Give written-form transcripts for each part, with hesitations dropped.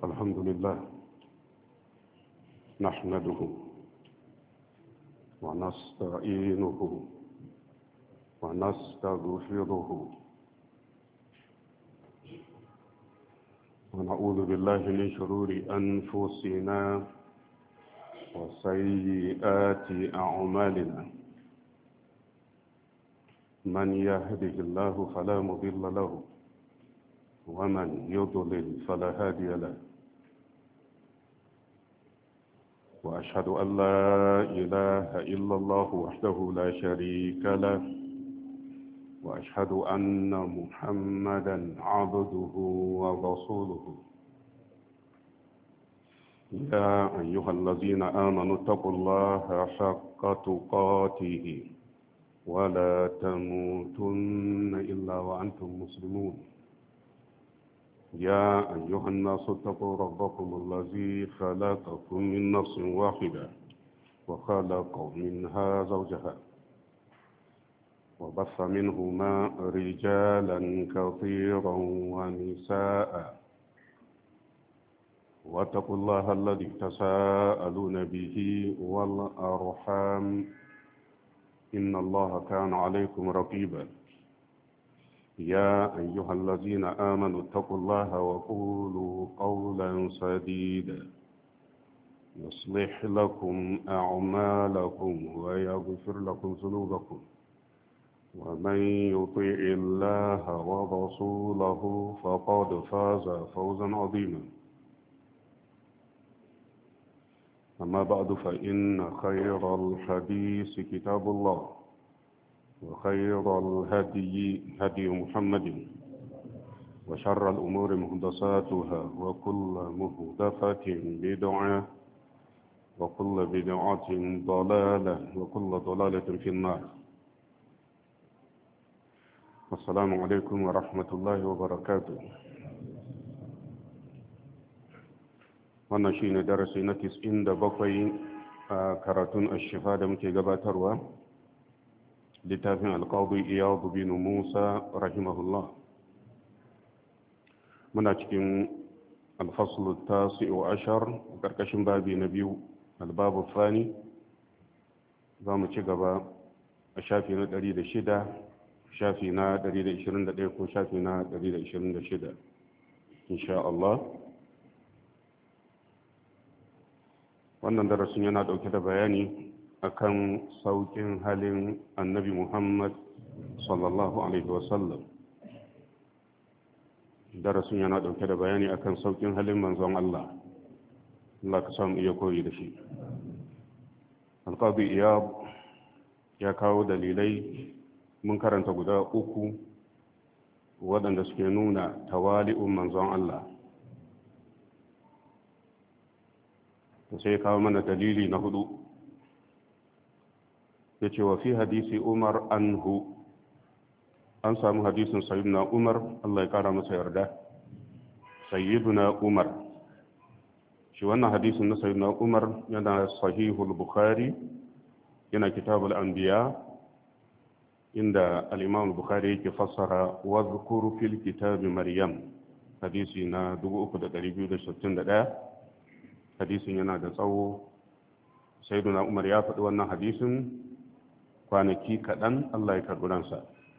الحمد لله نحمده ونستعينه ونستغفره ونعوذ بالله من شرور أنفسنا وسيئات أعمالنا من يهده الله فلا مضل له ومن يضلل فلا هادي له وأشهد أن لا إله إلا الله وحده لا شريك له وأشهد أن محمدا عبده ورسوله يا أيها الذين آمنوا اتقوا الله حق تقاته ولا تموتن إلا وأنتم مسلمون يا أيها الناس اتقوا ربكم الذي خلقكم من نفس واحدة وخلق منها زوجها وبث منهما رجالا كثيرا ونساء واتقوا الله الذي تساءلون به والأرحام إن الله كان عليكم رقيبا يا أيها الذين آمنوا اتقوا الله وقولوا قولا سديدا يصلح لكم أعمالكم ويغفر لكم ذنوبكم ومن يطيع الله ورسوله فقد فاز فوزا عظيما أما بعد فإن خير الحديث كتاب الله وخير الهدي هدي محمد وشر الأمور محدثاتها وكل محدثة بدعة وكل بدعة ضلالة وكل ضلالة في النار. السلام عليكم ورحمة الله وبركاته. wannan shine darasi na 97 a karatun ash-shifa da muke gabatarwa littafin alqadi iyad bin Musa rahimahullah. Muna cikin al-fasl at-tasi' ashar karkashin babi na biyu al-babu thani. Zamu ci gaba a shafi na 106, shafi na 121 ko shafi na 126 insha Allah. Wannan darasin yana dauke da bayani akan saukin halin annabi Muhammad sallallahu alaihi wasallam. Darasin yana dauke da bayani akan saukin halin manzon Allah. Allah ka samu iya koyi da shi. Al-Qadi Iyad ya kawo dalilai mun karanta guda 3 waɗanda suke nuna tawali'un manzon Allah. sai kawo mana dalili na 4 ya ce wa fi hadisi Umar anhu, an samu hadisin sayyiduna Umar Allah ya kara masa yarda. Sayyiduna Umar, shi wannan hadisin na sayyiduna Umar yana sahihul Bukhari, yana kitabul anbiya, inda al-Imam Bukhari yake fassara wa dhkuru fil kitabi Maryam, hadisi na 3261. hadisin yana da tsawo. Sayyiduna Umar ya faɗi wannan hadisin kwanaki kaɗan Allah ya karɓi ransa.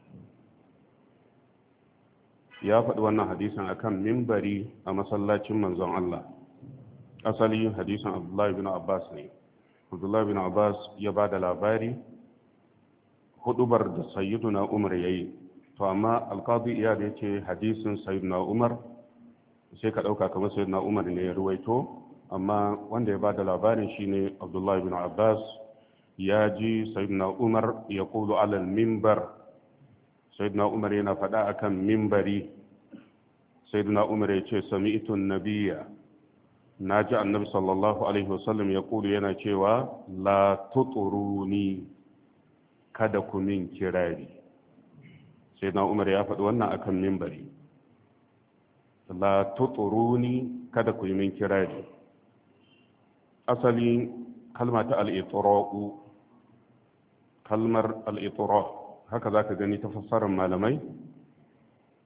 Ya faɗi wannan hadisin akan mimbari a masallacin manzon Allah. Asali hadisin Abdullahi bin Abbas ne. Abdullahi bin Abbas ya ba da labari hudubar da Sayyiduna Umar ya yi. To amma Al-Qadi Iyad ya ce hadisin Sayyiduna Umar sai ka ɗauka kamar Sayyiduna Umar ne ya ruwaito, amma wanda ya ba da labarin shine Abdullahi bin Abbas. Ya ji Sayyidina Umar ya kulu alal mimbar, Sayyidina Umar yana faɗa akan mimbari. Sayyidina Umar ya ce sami'tu nabiyya, na ji annabi sallallahu alaihi wasallam ya kulu yana cewa la tuturuni, kada ku min kirari. Sayyidina Umar ya faɗi wannan akan mimbari, la tuturuni, kada ku yi min kirari. Asali kalma ta al-itra'u, kalmar al-itra' haka zaka gani ta fassarar malamai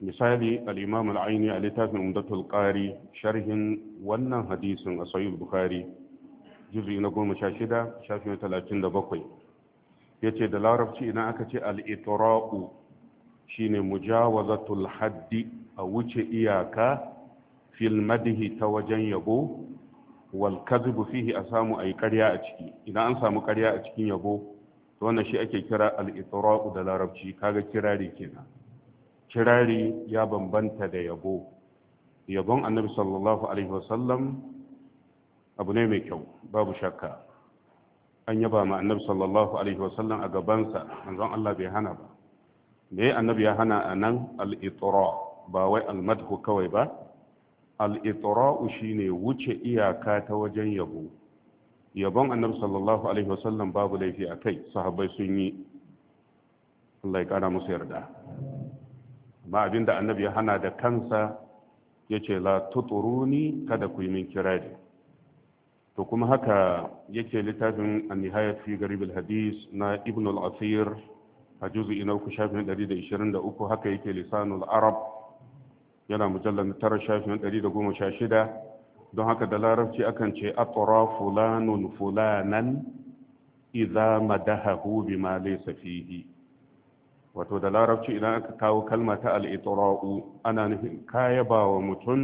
misali al-imam al-aini a littafin umdatul qari sharhin wannan hadisin a sahih bukhari juz'i na 16 shafin 37 yace da larabci idan aka ce al-itra'u shine mujawazatul haddi a wuce iyaka fil madhi ta wajen yabo wal kadhibu fihi a samu ayi ƙarya a ciki idan an samu ƙarya a cikin yabo to wannan shi ake kira al-itra'u da larabci kaga kirari kenan kirari ya bambanta da yabo yabon annabi sallallahu alaihi wasallam abu ne mai kyau babu shakka an yaba ma annabi sallallahu alaihi wasallam a gabansa manzon Allah bai hana ba me annabi ya hana anan al-itra ba wai al-madhu kawai ba al-itra shine wuce iyaka ta wajen yabo yabon annabi sallallahu alaihi wasallam babu laifi akai sahabbai sun yi Allah ya kara musu yarda amma abinda annabi ya hana da kansa yace la tuturuni kada ku yi min kirari to kuma haka yake littafin an-nihayat fi garib al-hadis na ibn al-asir a juz'i na 3 shafin 123 haka yake lisanul arab yana mujallal 9 shafin 116 don haka da larabci akan ce atra fulanun fulanan idza madahahu bima laysa fihi wato da larabci idan aka kawo kalma ta al-itra'u ana nufin kayaba wa mutum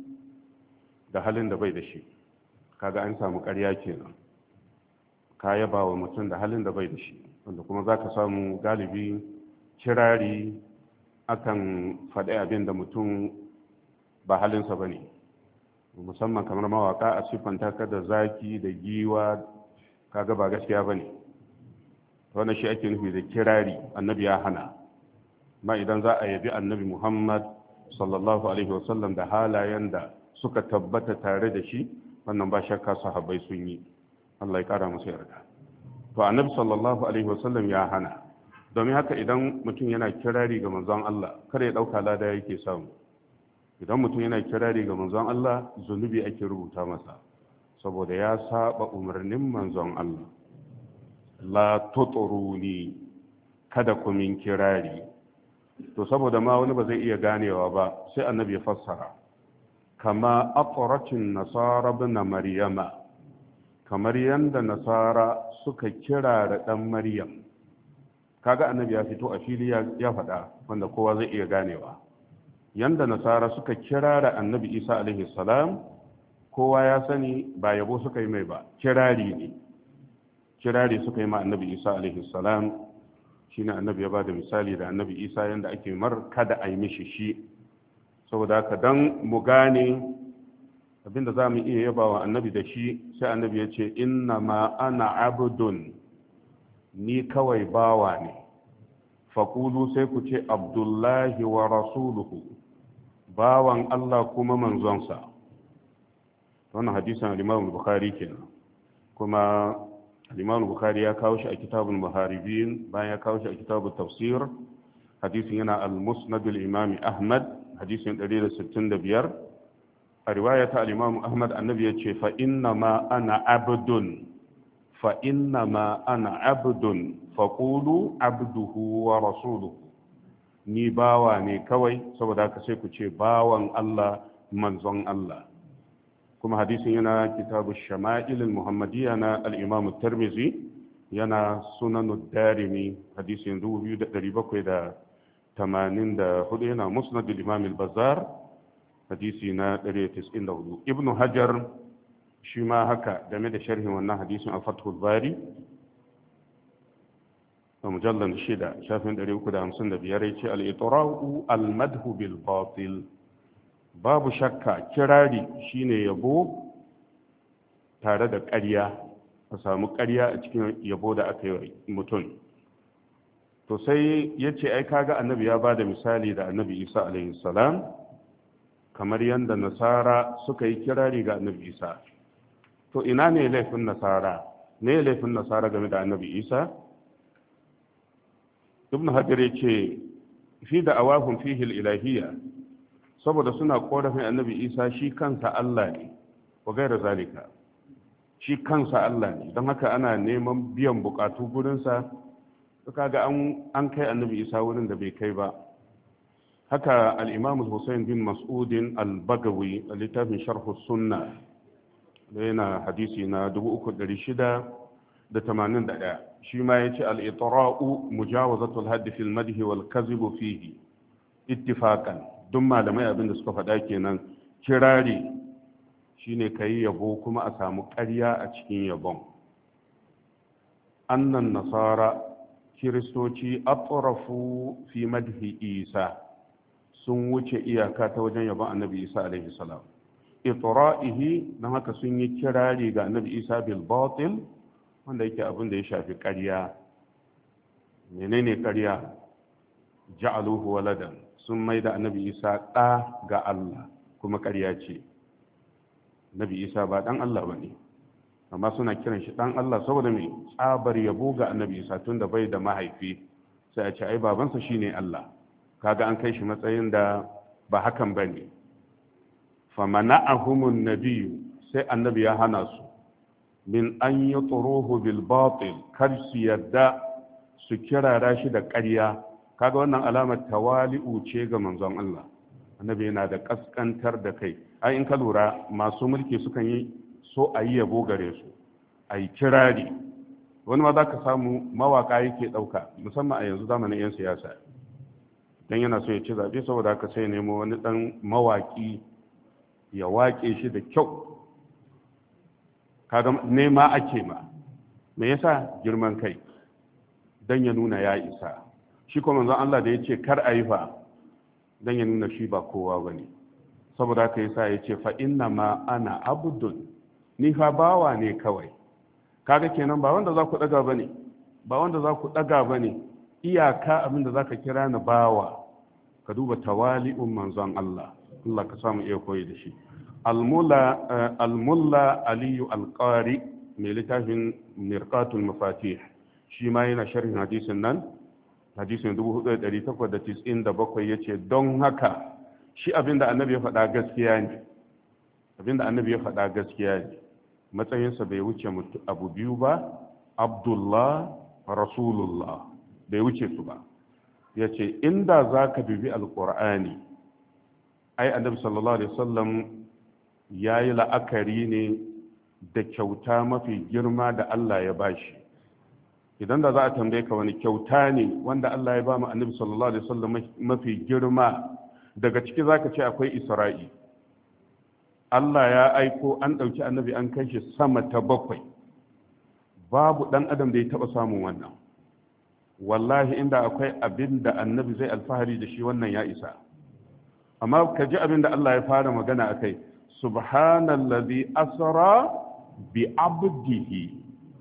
da halin da bai da shi kaga an samu ƙarya kenan kayaba wa mutum da halin da bai da shi wanda kuma zaka samu galibi kirari akan faɗi abin da mutum ba halinsa bane musamman kamar mawaka a siffanta ka da zaki da giwa kaga ba gaskiya bane wannan shi ake nufi da kirari annabi ya hana ma idan za a yabi annabi Muhammad sallallahu alaihi wasallam da halayen da suka tabbata tare da shi wannan ba shakka sahabbai sun yi Allah ya kara musu yarda to annabi sallallahu alaihi wasallam ya hana domin haka idan mutum yana kirari ga manzon Allah kada ya dauka lada yake samu idan mutum yana kirari ga manzon Allah zunubi ake rubuta masa saboda ya saba umarnin manzon Allah la tuturuni kada ku min kirari to saboda ma wani ba zai iya ganewa ba sai annabi ya fassara kama aqratin nasara ibn maryama kamar yanda nasara suka kira da dan maryam kaga annabi ya fito a fili ya faɗa wanda kowa zai iya ganewa yanda nasara suka kira da annabi isa alaihi salam kowa ya sani ba yabo suka yi mai ba kirari ne kirari suka yi ma annabi isa alaihi salam shine annabi ya bada misali da annabi isa yanda ake mar kada a yi mishi shi saboda haka dan mu gane abinda za mu iya yaba wa annabi da shi sai annabi ya ce inna ma ana abdun ni kawai bawa ne faƙulu sai ku ce abdullahi wa rasuluhu bawan Allah kuma manzonsa wannan hadisan al-imam bukhari kenan kuma al-imam bukhari ya kawo shi a kitabul muharibin bayan ya kawo shi a kitabul tafsir hadisin yana al-musnad al-imam ahmad hadisin 165 a riwaya ta al-imam ahmad annabi ya ce fa inna ma ana abdun faƙulu abduhu wa rasuluhu ni bawa ne kawai saboda haka sai ku ce bawan Allah manzon Allah kuma hadisin yana kitabu shama'ilin muhammadiyya na al-imam tirmidhi yana sunan darimi hadisin 2784 yana musnad al-imam al-bazzar hadisi na 194 ibnu hajar shi ma haka game da sharhin wannan hadisin a fathul bari a mujallar 6 shafin 355 ya ce al-itra'u al-madhu bil batil babu shakka kirari shine yabo tare da ƙarya a samu ƙarya a cikin yabo da aka yi mutum to sai ya ce ai kaga annabi ya ba da misali da annabi isa alaihi salam kamar yadda nasara suka yi kirari ga annabi isa to ina ne laifin nasara game da annabi isa ibn hajar ya ce fi da awahun fihil ilahiyya saboda suna korafin annabi isa shi kansa Allah ne wa gaira zalika shi kansa Allah ne don haka ana neman biyan bukatu gurinsa kaga an kai annabi isa wurin da bai kai ba haka al-imam Hussein bin Mas'udin al-Bagawi a littafin sharh sunna da yana hadisi na 3681 shi ma yace al-itra'u mujawazatul hadd fil madhi wal kadhib fihi ittifaqan duk malamai abin da suka faɗa kenan kirari shine kai yabo kuma a samu ƙarya a cikin yabon annan nasara kiristoci atrafu fi madhi isa sun wuce iyaka ta wajen yabon annabi isa alaihi salam itra'ihi dan haka sun yi kirari ga annabi isa bil batil wanda yake abin da ya shafi ƙarya menene ƙarya ja'aluhu waladan sun mai da annabi isa ɗa ga Allah kuma ƙarya ce annabi isa ba ɗan Allah ba ne amma suna kiran shi ɗan Allah saboda mai tsabar yabo ga annabi isa tun da bai da mahaifi sai a ce ai babansa shine Allah kaga an kai shi matsayin da ba hakan ba ne famana'ahumun nabiyu sai annabi ya hana su min an yi turuhu bil batil kar su yarda su kirara shi da ƙarya kaga wannan alamar tawali'u ce ga manzon Allah annabi yana da kaskantar da kai ai in ka lura masu mulki sukan yi so a yi yabo gare su a yi kirari wani ma za ka samu mawaka yake ɗauka musamman a yanzu zamanin 'yan siyasa don yana so ya ci zaɓe saboda haka sai nemo wani ɗan mawaki ya waƙe shi da kyau kaga nema ake ma me yasa girman kai don ya nuna ya isa shi kuma manzon Allah da ya ce kar a yi fa don ya nuna shi ba kowa ba ne saboda haka yasa ya ce fa inna ma ana abdun ni fa bawa ne kawai kaga kenan ba wanda za ku daga bane ba wanda za ku daga bane iyaka abin da zaka kira ni bawa ka duba tawali'un manzon Allah Allah ka samu iya koyi da shi al-mulla aliyu al-qari mai littafin mirqatul mafatih shi ma yana sharhin hadisin nan hadisin 4897 yace don haka shi abinda annabi ya faɗa gaskiya ne abinda annabi ya faɗa gaskiya ne matsayinsa bai wuce abu biyu ba abdullah rasulullah bai wuce su ba ya ce inda za ka dubi alƙur'ani ai annabi sallallahu alaihi wasallam ya yi la'akari ne da kyauta mafi girma da Allah ya bashi idan da za a tambaye ka wani kyauta ne wanda Allah ya ba mu annabi sallallahu alaihi wasallam mafi girma daga ciki zaka ce akwai isra'i Allah ya aiko an ɗauki annabi an kai shi sama ta 7 babu ɗan adam da ya taɓa samun wannan wallahi inda akwai abin da annabi zai alfahari da shi wannan ya isa amma ka ji abin da Allah ya fara magana a kai subhanallazi asra bi abdihi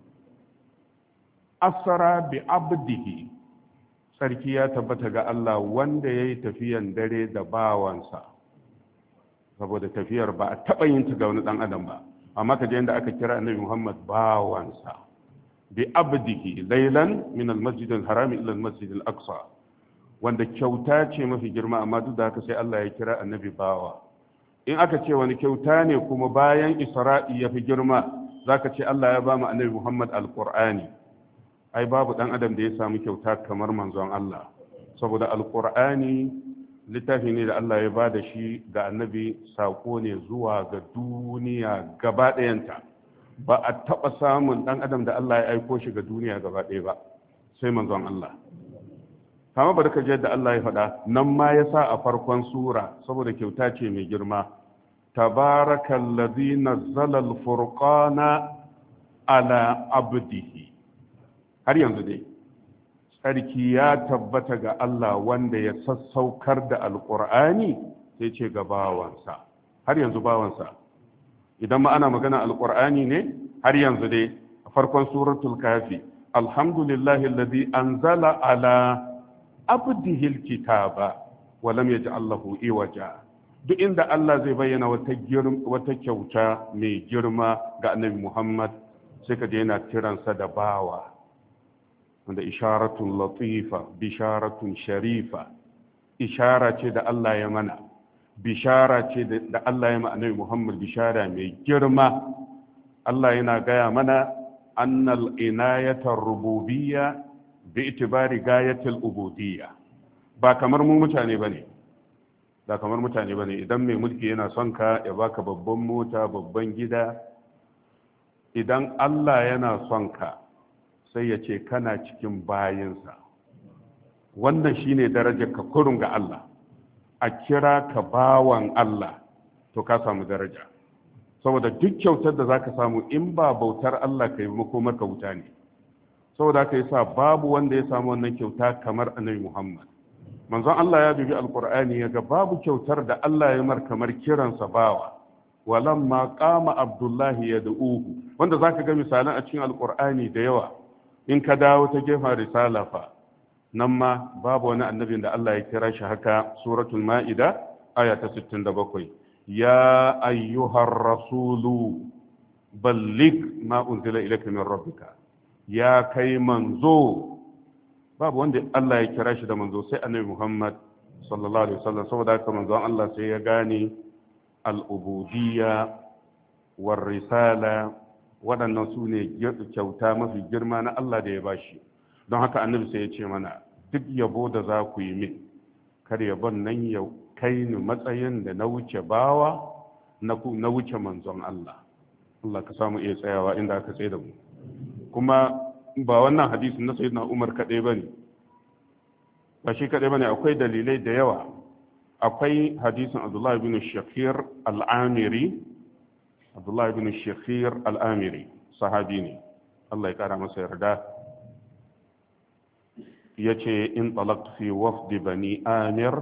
asra bi abdihi sarki ya tabbata ga Allah wanda ya yi tafiyan dare da bawansa saboda tafiyar ba a taɓa yin ta ga wani ɗan adam ba amma ka je inda aka kira annabi Muhammad bawansa bi abdihi laylan min al-masjid al-haram ila al-masjid al-aqsa wanda kyauta ce mafi girma amma duk da haka sai Allah ya kira annabi bawa in aka ce wani kyauta ne kuma bayan Isra'i ya fi girma zaka ce Allah ya ba mu annabi Muhammad al-Qur'ani ai babu ɗan adam da ya samu kyauta kamar manzon Allah saboda al-Qur'ani littafi ne da Allah ya ba da shi ga annabi sako ne zuwa ga duniya gaba ɗayanta ba a taɓa samun ɗan adam da Allah ya aiko shi ga duniya gaba ɗaya ba sai manzon Allah kama bari ka je da Allah ya faɗa nan ma ya sa a farkon sura saboda kyauta ce mai girma tabarakallazi nazzala al-furqana ala abdihi har yanzu dai sarki ya tabbata ga Allah wanda ya sassaukar da alƙur'ani sai ce ga bawansa har yanzu bawansa idan ma ana magana alƙur'ani ne har yanzu dai a farkon suratul kafi alhamdulillahi alladhi anzala ala abdihi alkitaba wa lam yaj'al lahu iwaja duk inda Allah zai bayyana wata kyauta mai girma ga annabi Muhammad sai ka je yana kiransa da bawa wanda isharatun latifa bisharatun sharifa ishara ce da Allah ya mana bishara ce da Allah ya ma annabi Muhammad bishara mai girma Allah yana gaya mana annal inayatar rububiyya bi itibari gayatil ubudiyya ba kamar mu mutane bane da kamar mutane bane. Idan mai mulki yana son ka ya baka babban mota, babban gida, idan Allah yana son ka sai ya ce kana cikin bayinsa. Wannan shine darajar ka kurun ga Allah. A kira ka bawan Allah, to ka samu daraja. Saboda duk kyautar da zaka samu in ba bautar Allah kai makomar ka wuta ne. Saboda haka yasa babu wanda ya samu wannan kyauta kamar Annabi Muhammad. Manzon Allah ya dubi Alqur'ani ya ga babu kyautar da Allah ya mar kamar kiransa bawa. Walamma qama Abdullahi yad'uhu, wanda zaka ga misalan a cikin Alqur'ani da yawa. In ka dawo ta gefen risala fa, nan ma babu wani annabin da Allah ya kira shi haka. Suratul Ma'ida aya ta 67, ya ayyuhar rasulu balligh ma unzila ilayka min rabbika. Ya kai manzo, babu wanda Allah ya kira shi da manzo sai Annabi Muhammad sallallahu alaihi wasallam. Saboda haka manzon Allah sai ya gane al-ubudiyya war risala, waɗannan su ne kyauta mafi girma na Allah da ya bashi. Don haka annabi sai ya ce mana, duk yabo da za ku yi min, kar yabon nan ya kai ni matsayin da na wuce bawa, na wuce manzon Allah. Allah ka samu iya tsayawa inda aka tsaye da mu. Kuma ba wannan hadisi na sayyidina Umar kaɗai ba ne, ba shi kaɗai ba ne, akwai dalilai da yawa. Akwai hadisin Abdullahi bin Shakir al-Amiri. Abdullahi bin Shakir al-Amiri sahabi ne, Allah ya kara masa yarda. Ya ce, in talaqtu fi wafdi bani Amir,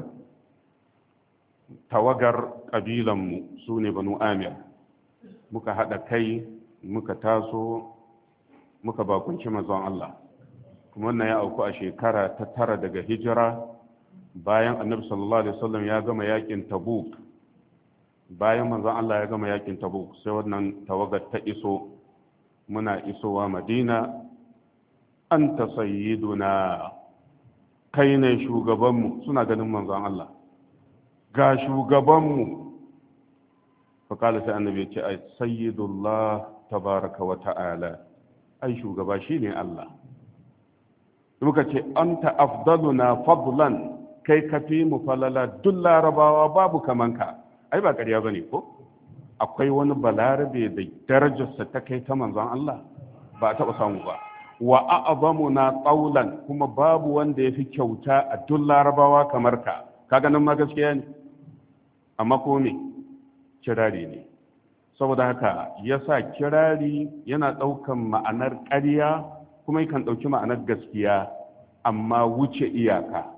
tawagar ƙabilanmu su ne banu Amir, muka haɗa kai muka taso muka bakunci manzon Allah. Kuma wannan ya auku a shekara ta 9 daga hijira, bayan annabi sallallahu alaihi wasallam ya gama yakin Tabuk. Bayan manzon Allah ya gama yakin Tabuk sai wannan tawagar ta iso. Muna isowa Madina, anta sayyiduna, kai ne shugabanmu. Suna ganin manzon Allah ga shugabanmu. Fakala sai annabi ya ce, ai sayyidullah tabaraka wa ta'ala, ai shugaba shine Allah. Muka ce, anta afdaluna fadlan, kai kafi mu falala duk larabawa babu kamanka. Ai ba ƙarya bane ko? Akwai wani balarabe da darajarsa ta kai ta manzon Allah? Ba a taɓa samu ba. Wa a'zamuna qawlan, kuma babu wanda yafi kyauta a duk larabawa kamar ka. Kaga nan ma gaskiya ne, amma ko me kirari ne. Saboda haka yasa kirari yana ɗaukan ma'anar ƙarya kuma yakan ɗauki ma'anar gaskiya, amma wuce iyaka.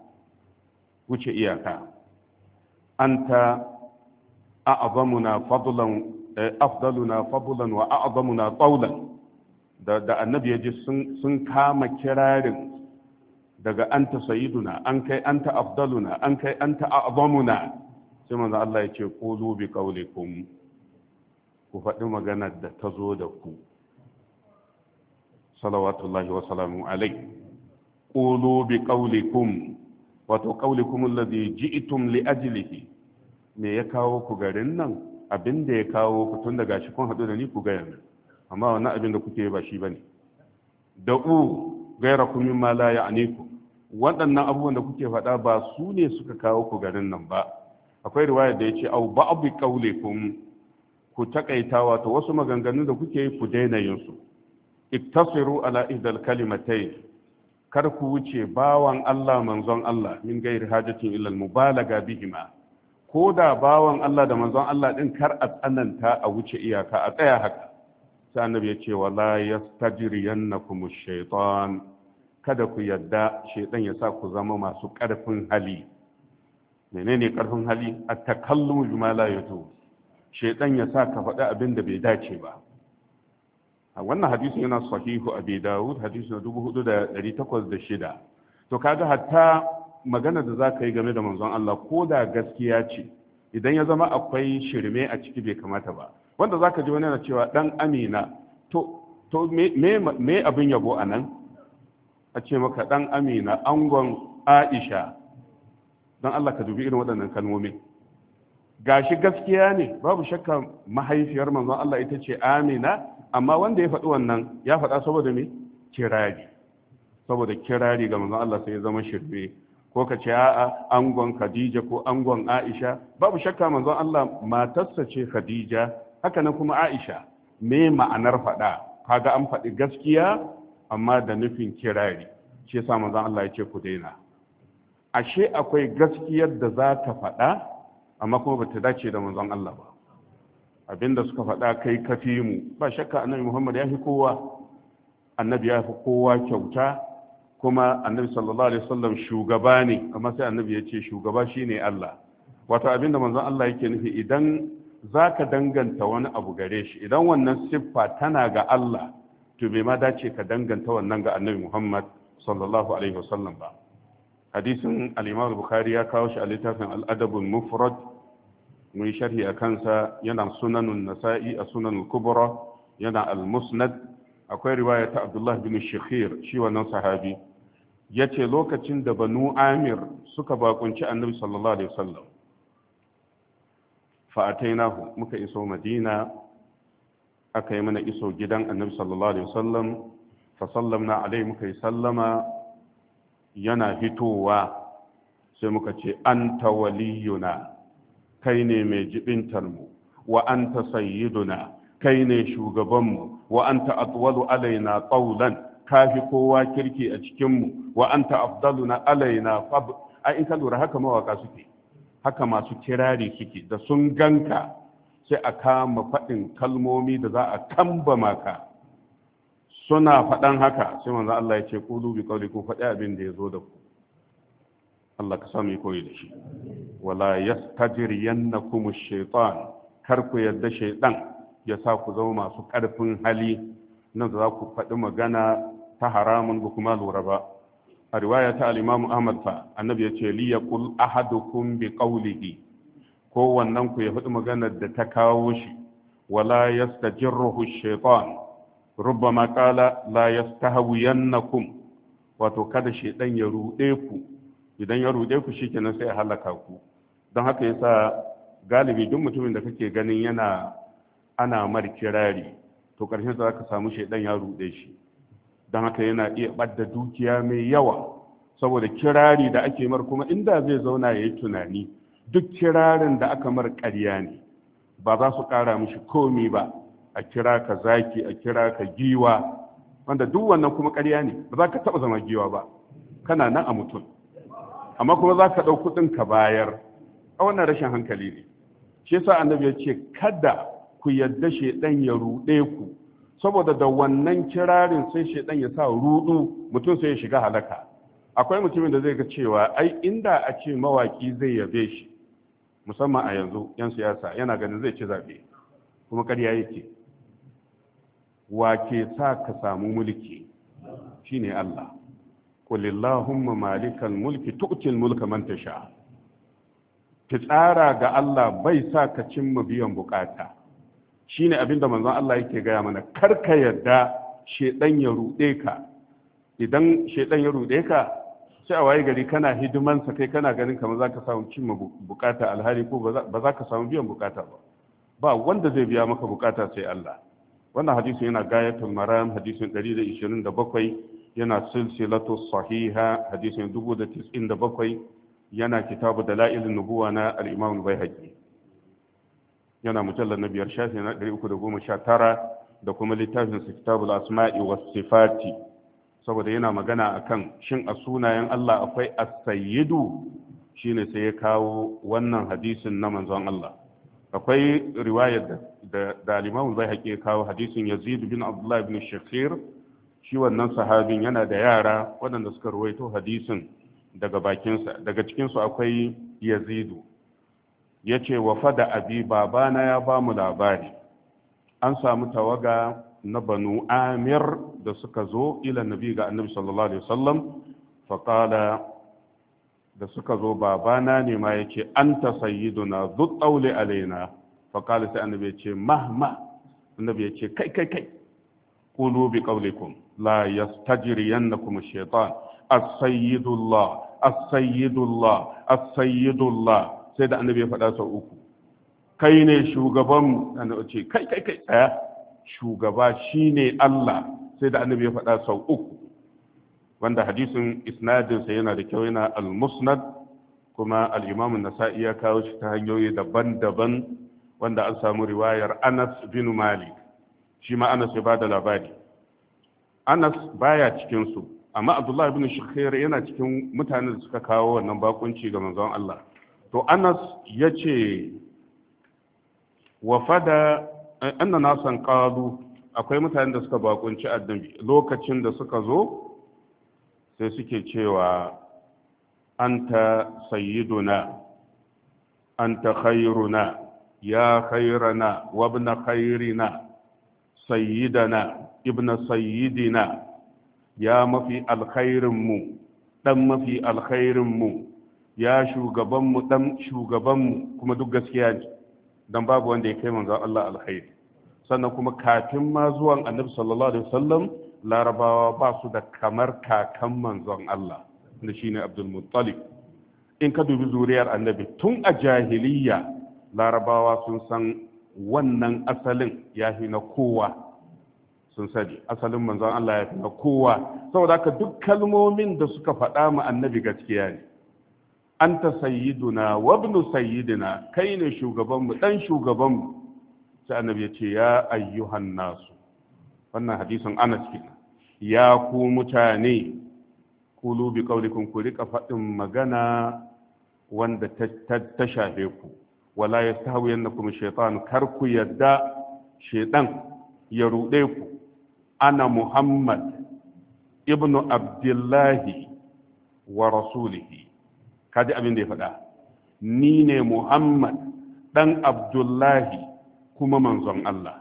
Anta a'zamuna fadlan, afdaluna fadlan wa a'zamuna qawlan. Da annabi ya ji sun kama kirarin daga anta sayyiduna, an kai anta afdaluna, an kai anta a'zamuna, sai manzo Allah ya ce qulu bi qawlikum, ku faɗi maganar da ta zo da ku. Salawatullahi wa salamu alaihi. Qulu bi qawlikum, wato qawlikum alladhi ji'tum li ajlihi. Me ya kawo ku garin nan? Abin da ya kawo ku, tun daga shi kun haɗu da ni ku gaya min. Amma wannan abin da kuke ba shi bane. Da'u gairakum mimma la ya'nikum. Waɗannan abubuwan da kuke faɗa ba su ne suka kawo ku garin nan ba. Akwai riwaya da yace au ba'd qawlikum, ku takaita, wato wasu maganganun da kuke yi ku daina yin su. Iktasiru ala ihdal kalimatayn, kar ku wuce bawan Allah manzon Allah min gairi hajatin illa al-mubalaga bihima. Ko da bawan Allah da manzon Allah din kar a tsananta a wuce iyaka, a tsaya haka. Sai annabi ya ce, wala yastajriyannakum ash-shaytan, kada ku yadda shaytan ya sa ku zama masu ƙarfin hali. Menene ƙarfin hali? At-takallumu bima la yatu. Shaytan ya sa ka faɗi abin da bai dace ba. A wannan hadisi yana sahihu Abi Dawud, hadisi na 4806. To kaga hatta magana da za ka yi game da manzon Allah, ko da gaskiya ce, idan ya zama akwai shirme a ciki bai kamata ba. Wanda za ka ji wani yana cewa ɗan Amina, to me abin yabo a nan? A ce maka ɗan Amina, angon Aisha. Don Allah ka dubi irin waɗannan kalmomi. Gashi gaskiya ne, babu shakka mahaifiyar manzon Allah ita ce Amina, amma wanda ya faɗi wannan ya faɗa saboda me? Kirari. Saboda kirari ga manzon Allah sai ya zama shirme. ko ka ce a'a angon Khadija ko angon Aisha. Babu shakka manzon Allah matarsa ce Khadija, haka nan kuma Aisha. Me ma'anar faɗa? Kaga an faɗi gaskiya amma da nufin kirari, shi yasa manzon Allah ya ce ku daina. Ashe akwai gaskiyar da za ka faɗa amma kuma bata dace da manzon Allah ba. Abinda suka faɗa kai kafi mu, ba shakka annabi Muhammad ya fi kowa, annabi ya fi kowa kyauta, kuma annabi sallallahu alaihi wasallam shugaba ne, amma sai annabi ya ce shugaba shine Allah. Wato abinda manzon Allah yake nufi, idan zaka danganta wani abu gare shi, idan wannan siffa tana ga Allah, to bai ma dace ka danganta wannan ga annabi Muhammad sallallahu alaihi wasallam ba. Hadisin al-Imam al-Bukhari ya kawo shi a littafin al-Adab al-Mufrad, mun sharhi a kansa, yana sunanun Nasa'i a sunan al-Kubra, yana al-Musnad. Akwai riwaya ta Abdullah bin Shikhir, shi wannan sahabi yace lokacin da Banu Amir suka bakunci annabi sallallahu alaihi wasallam, fa atainahu, muka iso Madina, aka yi mana iso gidan annabi sallallahu alaihi wasallam, fa sallamna alaihi, muka yi sallama. Yana fitowa sai muka ce anta waliyuna, kai ne mai jibintar mu, wa anta sayyiduna, kai ne shugabanmu, wa anta atwalu alaina qawlan, kafi kowa kirki a cikinmu, wa anta afdaluna alaina fab. Ai in ka lura haka mawaka suke, haka masu kirari suke, da sun ganka sai a kama faɗin kalmomi da za a kambama ka. Suna faɗan haka sai manzo Allah ya ce qulu bi qawlikum, faɗi abin da ya zo da ku. Allah ka sami koyi da shi. Wala yastajriyannakum ash-shaytan, kar ku yadda shaydan ya sa ku zama masu ƙarfin hali nan da za ku faɗi magana ta haramun ba kuma lura ba. A riwaya ta al-Imam Ahmad fa annabi ya ce li yaqul ahadukum bi qawlihi, ko wannan ku ya faɗi maganar da ta kawo shi. Wala yastajirruhu ash-shaytan, rubbama qala la yastahwiyannakum, wato kada shaydan ya rude ku, idan ya rude ku shikenan sai ya halaka ku. Don haka yasa galibi duk mutumin da kake ganin ana mar kirari, to karshen za ka samu shaydan ya rude shi. Don haka yana iya ɓadda dukiya mai yawa saboda kirari da ake mar, kuma inda zai zauna ya yi tunani, duk kirarin da aka mar ƙarya ne, ba za su ƙara mishi komi ba. A kira ka zaki, a kira ka giwa, wanda duk wannan kuma ƙarya ne, ba za ka taɓa zama giwa ba, kana nan a mutum, amma kuma za ka ɗau kuɗin ka bayar. A wannan rashin hankali ne. Shi yasa annabi ya ce kada ku yadda shaidan ya ruɗe ku, saboda da wannan kirarin sai shaidan ya sa ruɗu, mutum sai ya shiga halaka. Akwai mutumin da zai ga cewa ai inda a ce mawaki zai yabe shi, musamman a yanzu yan siyasa, yana ganin zai ci zaɓe, kuma ƙarya yake. Wa ke sa ka samu mulki? Shine Allah. Qul illahumma malikal mulki tu'til mulka man tasha. Tsara ga Allah bai sa ka cimma biyan bukata. Shine abinda manzon Allah yake gaya mana, kar ka yarda shedan ya rude ka. Idan shedan ya rude ka, sai a waye gari kana hidiman sa, kai kana ganin kamar zaka samu cimma bukata, alhali ko ba za ka samu biyan bukata ba. Ba wanda zai biya maka bukata sai Allah. Wannan hadisin yana gayatul maram, hadisin 127, yana silsilatu sahiha, hadisin 1097, yana kitabu dalailun nubuwa na al-Imam al-Baihaqi, yana mujallal na 5 shafi na 319, da kuma littafin sa kitabul asma'i was sifati, saboda yana magana akan shin a sunayen Allah akwai as-sayyidu, shine sai ya kawo wannan hadisin na manzon Allah. Akwai riwayar da Imam Baihaqi ya kawo, hadisin Yazid bin Abdullah bin Shakhir, shi wannan sahabin yana da yara waɗanda suka ruwaito hadisin daga bakinsa. Daga cikinsu akwai Yazidu, ya ce wa fada abi, babana ya ba mu labari, an samu tawaga na Banu Amir da suka zo ila nabi ga annabi sallallahu alaihi wasallam, faƙala, da suka zo babana ne ma ya ce anta sayyiduna duk ɗaule alaina, faƙala sai annabi ya ce mahma, annabi ya ce kai qulu bi qawlikum la yastajriyannakum ash-shaytan, as-sayyidullah as-sayyidullah as-sayyidullah, sai da annabi ya faɗa sau uku. Kai ne shugabanmu, annabi ce kai tsaya, shugaba shine Allah, sai da annabi ya faɗa sau uku. wanda hadisin isnadinsa yana da kyau, yana al-musnad, kuma al-imam an-nasa'i ya kawo shi ta hanyoyi daban-daban, wanda an samu riwayar Anas bin Malik. shi ma Anas ya bada labari. Anas baya cikin su, amma Abdullah ibn Shakir yana cikin mutanen da suka kawo wannan bakunci ga manzon Allah. To Anas yace wafada anna nasan qalu, akwai mutanen da suka bakunci annabi, lokacin da suka zo sai suke cewa anta sayyiduna anta khairuna ya khairana wa ibn khairina sayyidana ibn sayyidina, ya mafi alkhairinmu dan mafi alkhairinmu, ya shugabanmu dan shugabanmu, kuma duk gaskiya ne dan babu wanda ya kai manzon Allah alkhairi. Sannan kuma kafin ma zuwan annabi sallallahu alaihi wasallam, larabawa ba su da kamar kakan manzon Allah da shine Abdul Muttalib. In ka dubi zuriyar annabi tun a jahiliya, larabawa sun san wannan asalin ya fi na kowa, sun sani asalin manzon Allah ya fi na kowa, saboda haka duk kalmomin da suka faɗa mu annabi gaskiya ne. Anta sayyiduna wa ibnu sayyidina, kai ne shugabanmu dan shugabanmu. Sai annabi ya ce ya ayyuhan nasu, wannan hadisin Anas kenan, ya ku mutane, kulu bi qaulikum, ku rika faɗin magana wanda ta shafe ku, wala yastahwiyannakum shaytan, kar ku yadda shaytan ya rude ku. Ana Muhammad ibnu Abdullahi wa rasulihi, kaji abin da ya faɗa, ni ne Muhammad dan Abdullahi kuma manzon Allah.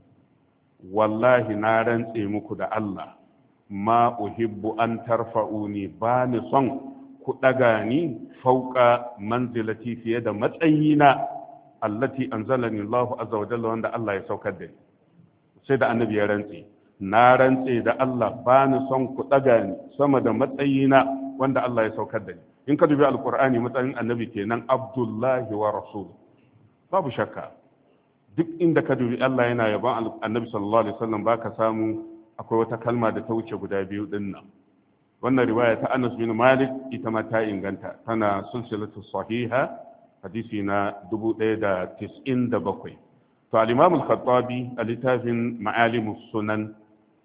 Wallahi na rantse muku da Allah, ma uhibbu an tarfa'uni, ba ni son ku ɗaga ni fauka manzilati, fiye da matsayina allati anzalani Allah azza wa jalla, wanda Allah ya saukar da ni. Sai da annabi ya rantse, na rantse da Allah, ba ni son ku ɗaga ni sama da matsayina wanda Allah ya saukar da ni. In ka dubi alqur'ani, matsayin annabi kenan Abdullahi wa rasul, babu shakka. Duk inda ka dubi Allah yana yaban annabi sallallahu alaihi wasallam, baka samu akwai wata kalma da ta wuce guda biyu din nan. Wannan riwaya ta Anas bin Malik ita ma ta inganta, tana silsilatu sahiha, hadisi na 1097. To al-Imam al-Khattabi a littafin Ma'alimus Sunan,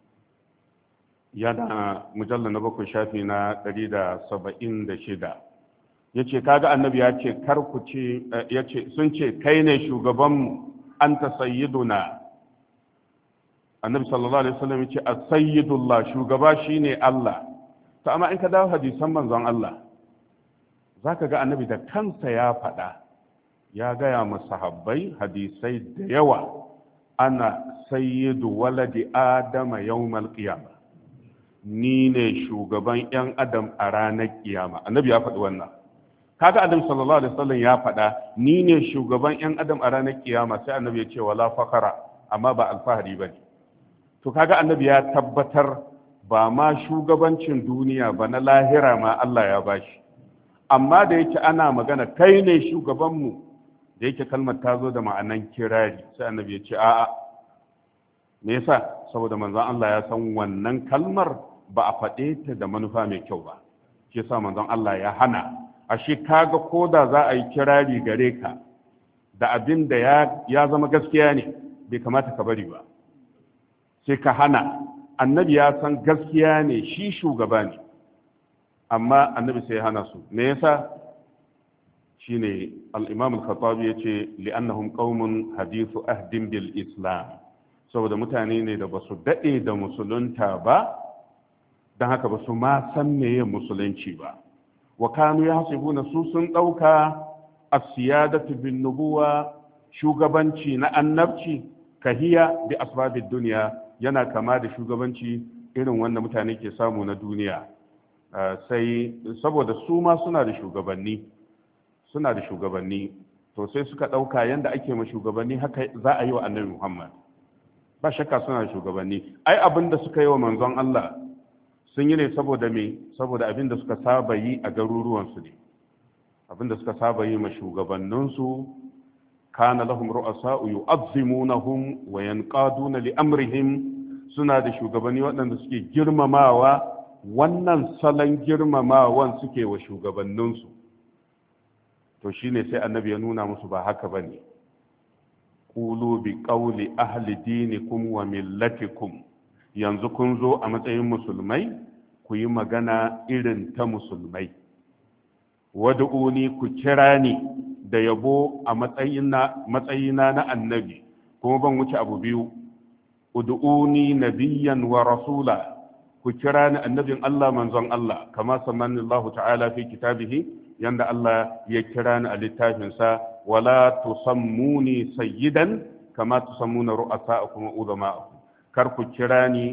yana mujallal na 7 shafi na 176, yace kaga annabi ya ce kar ku ce, yace sun ce kai ne shugabanmu, anta sayyiduna. Annabi sallallahu alaihi wasallam yace as-sayyidullah, shugaba shine Allah. To amma in ka dawo hadisan manzon Allah, zaka ga annabi da kansa ya faɗa, ya gaya ma sahabbai hadisai da yawa, ana sayyidu waladi adama yawmal qiyamah, ni ne shugaban yan adam a ranar kiyama. Annabi ya faɗi wannan. Kaga annabi sallallahu alaihi wasallam ya faɗa, ni ne shugaban yan adam a ranar kiyama, sai annabi ya ce wala fakara, amma ba alfahari bane. To kaga annabi ya tabbatar ba ma shugabancin duniya ba, na lahira ma Allah ya bashi. Amma da yake ana magana kai ne shugabanmu, da yake kalmar ta zo da ma'anan kirari, sai annabi ya ce a'a. Me yasa? Saboda manzon Allah ya san wannan kalmar ba a faɗe ta da manufa mai kyau ba, shi yasa manzon Allah ya hana. Ashe kaga ko da za a yi kirari gare ka da abin da ya zama gaskiya ne, bai kamata ka bari ba, sai ka hana. Annabi ya san gaskiya ne, shi shugaba ne, amma annabi sai ya hana su. Me yasa? Shine al-Imam al-Khattabi yace li'annahum qaumun hadithu ahdin bil Islam, saboda mutane ne da basu dade da musulunta ba, dan haka basu ma san meye musulunci ba. Wa kanu yahsibuna, su sun dauka as-siyadatu bin nubuwa, shugabanci na annabci, kahiya bi asbabid dunya, yana kama da shugabanci irin wanda mutane ke samu na duniya. Sai saboda su ma suna da shugabanni, to sai suka dauka yanda ake ma shugabanni haka za a yi wa annabi Muhammad. Ba shakka suna da shugabanni. Ai abinda suka yi wa manzon Allah sun yi ne saboda me? Saboda abinda suka saba yi a garuruwansu ne, abinda suka saba yi ma shugabanninsu. kana lahum ru'asa'u yu'azzimunahum wa yanqaduna li amrihim, suna da shugabanni waɗanda suke girmamawa wannan salon girmamawan suke wa shugabanninsu. To shine sai annabi ya nuna musu ba haka bane. Qulu bi qawli ahli dinikum wa millatikum, yanzu kun zo a matsayin musulmai, ku yi magana irin ta musulmai. Wad'uni, ku kira ni da yabo a matsayina na annabi, kuma ban wuce abu biyu. Ud'uni nabiyyan wa rasula, ku kira ni annabin Allah manzon Allah, kama samani Allah ta'ala fi kitabihi, yanda Allah ya kira ni a littafinsa. Wala tusammuni sayyidan kama tusammuna ru'asa'akum wa udama'akum, kar ku kira ni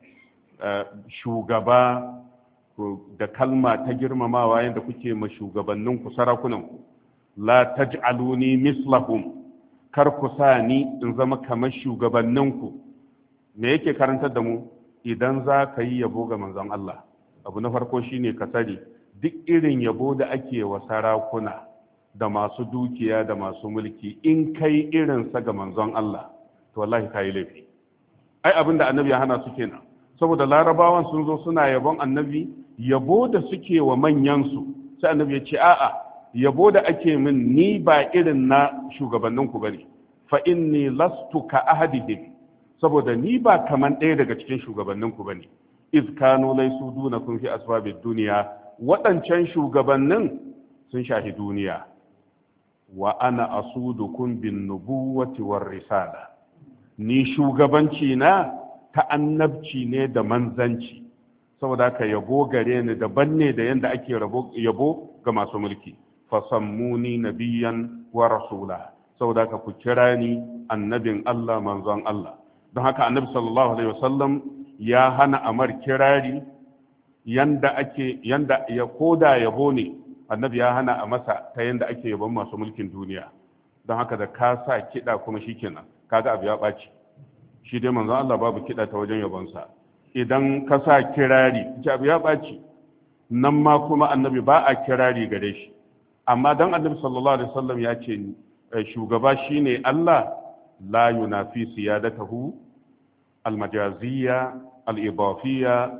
shugaba da kalma ta girmamawa yadda kuke ma shugabanninku sarakunanku. La taj'aluni mislahum, kar ku sa ni in zama kamar shugabanninku. Me yake karantar da mu? Idan za ka yi yabo ga manzon Allah, abu na farko shine ka sani duk irin yabo da ake wa sarakuna da masu dukiya da masu mulki, in kai irinsa ga manzon Allah, to wallahi ka yi laifi. Ai abin da annabi ya hana su kenan, saboda larabawan sun zo suna yabon annabi, yabo da suke wa manyansu, sai annabi ya ce a'a, yabo da ake min ni ba irin na shugabanninku ba ne, fa inni lastu ka ahadihim, saboda ni ba kaman ɗaya daga cikin shugabanninku ba ne. iz kanu laisu dunakum fi asbabid duniya, waɗancan shugabannin sun shahi duniya. Wa ana asudukum bin nubuwati war risala, ni shugabanci na ta annabci ne da manzanci, saboda haka yabo gare ni daban ne da yanda ake yabo ga masu mulki. Fasammuni nabiyyan wa rasula, saboda haka ku kira ni annabin Allah manzon Allah. Don haka annabi sallallahu alaihi wasallam ya hana amar kirari yanda ya koda yabo ne, annabi ya hana a masa ta yanda ake yabon masu mulkin duniya. Don haka da ka sa kiɗa kuma shikenan kaga abu ya ɓaci. Shi dai manzon Allah babu kiɗa ta wajen yabonsa. Idan ka sa kirari abu ya ɓaci, nan ma kuma annabi ba a kirari gare shi. Amma dan annabi sallallahu alaihi wasallam ya ce shugaba shine Allah, la yunafi siyadatahu almajaziyya al-idafiyya,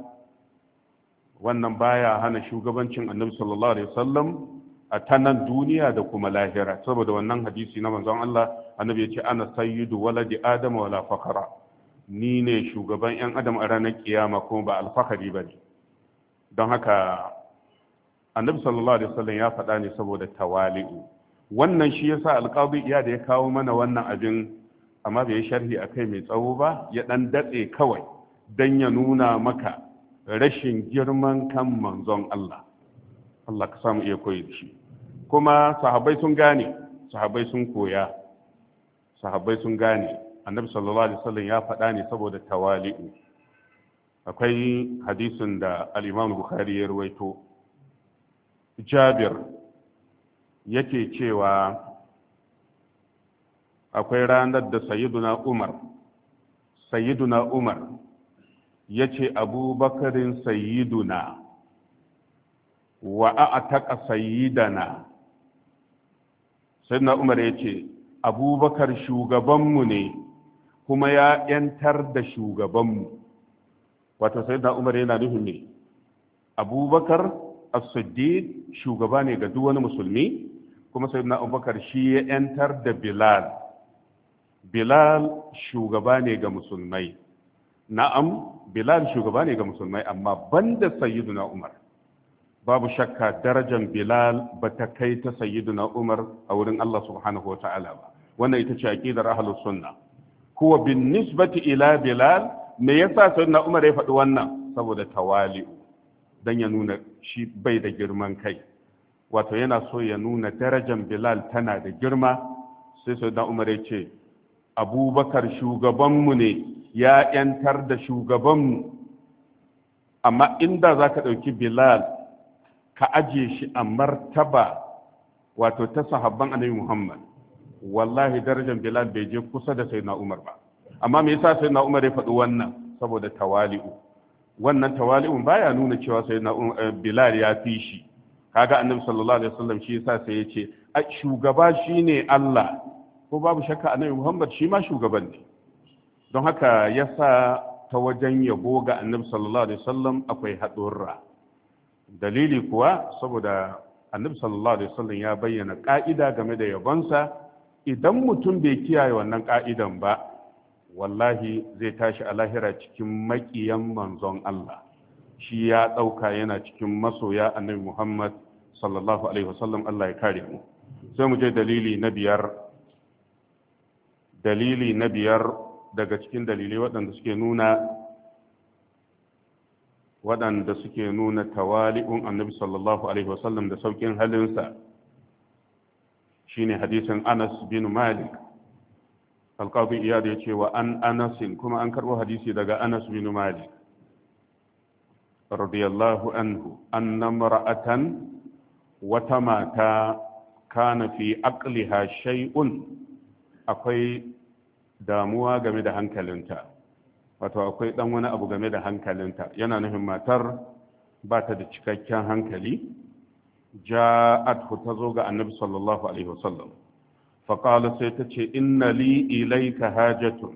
wannan baya hana shugabancin annabi sallallahu alaihi wasallam a tanan duniya da kuma lahira. Saboda wannan hadisi na manzon Allah, annabi ya ce ana sayyidu waladi adam wala fakara, ni ne shugaban yan adam a ranar kiyama kuma ba alfakari bane. Don haka annabi sallallahu alaihi wasallam ya faɗa ne saboda tawali'u. Wannan shi yasa alqadi iya da ya kawo mana wannan abin, amma bai sharhi akai mai tsawo ba, ya dan datse kawai dan ya nuna maka rashin girman kan manzon Allah. Allah ka samu iya koyi da shi. Kuma sahabbai sun gane, sahabbai sun koya, sahabbai sun gane annabi sallallahu alaihi wasallam ya faɗa ne saboda tawali'u. Akwai hadisin da al-Imam Bukhari ya rawaito, Jabir yake cewa akwai ranar da sayyiduna Umar ya ce abubakarin sayyiduna wa a'taqa sayyidana. Sayyiduna Umar ya ce abubakar shugabanmu ne kuma ya yantar da shugabanmu. Wato sayyiduna Umar yana nufin ne abubakar as-siddiq shugaba ne ga duk wani musulmi, kuma sayyidina abubakar shi ya yantar da Bilal shugaba ne ga musulmai. Na'am, Bilal shugaba ne ga musulmai, amma banda sayyiduna Umar. Babu shakka darajar Bilal ba ta kai ta sayyiduna Umar a wurin Allah subhanahu wata'ala ba. Wannan ita ce aqidar ahlus sunna. Kuwa bin nisbati ila Bilal, me yasa sayyiduna Umar ya faɗi wannan? Saboda tawali'u, dan ya nuna shi bai da girman kai. Wato yana so ya nuna darajar Bilal tana da girma. Sai sayyiduna Umar ya ce abubakar shugabanmu ne, ya yantar da shugabanmu. Amma inda za ka ɗauki Bilal ka aje shi a martaba wato ta sahabban annabi Muhammad, wallahi darajar Bilal bai je kusa da sayyidina Umar ba. Amma me yasa sayyidina Umar ya faɗi wannan? Saboda tawali'u. Wannan tawali'un baya nuna cewa sayyidina Bilal ya fi shi. Kaga annabi sallallahu alaihi wasallam shi yasa sai ya ce shugaba shine Allah, ko babu shakka annabi Muhammad shi ma shugaban ne. Don haka yasa ta wajen yabo ga annabi sallallahu alaihi wasallam akwai haɗurra. Dalili kuwa saboda annabi sallallahu alaihi wasallam ya bayyana ƙa'ida game da yabonsa. Idan mutum bai kiyaye wannan ƙa'idan ba, wallahi zai tashi a lahira cikin maƙiyan manzon Allah. Shi ya ɗauka yana cikin masoya annabi Muhammad sallallahu alaihi wasallam. Allah ya kare mu. Sai mu je dalili na biyar daga cikin dalilai waɗanda suke nuna tawali'un annabi sallallahu alaihi wasallam da saukin halinsa shine hadisin Anas bin Malik. Alqadi Iyad ya ce wa an Anasin, kuma an karɓo hadisi daga Anas bin Malik radiyallahu anhu anna mar'atan, wata mata, kana fi aqliha shay'un, akwai damuwa game da hankalinta, wato akwai dan wani abu game da hankalinta, yana nufin matar ba ta da cikakken hankali. Ja'at ta zo ga annabi sallallahu alaihi wasallam, faƙala sai ta ce inna li ilaika hajatun,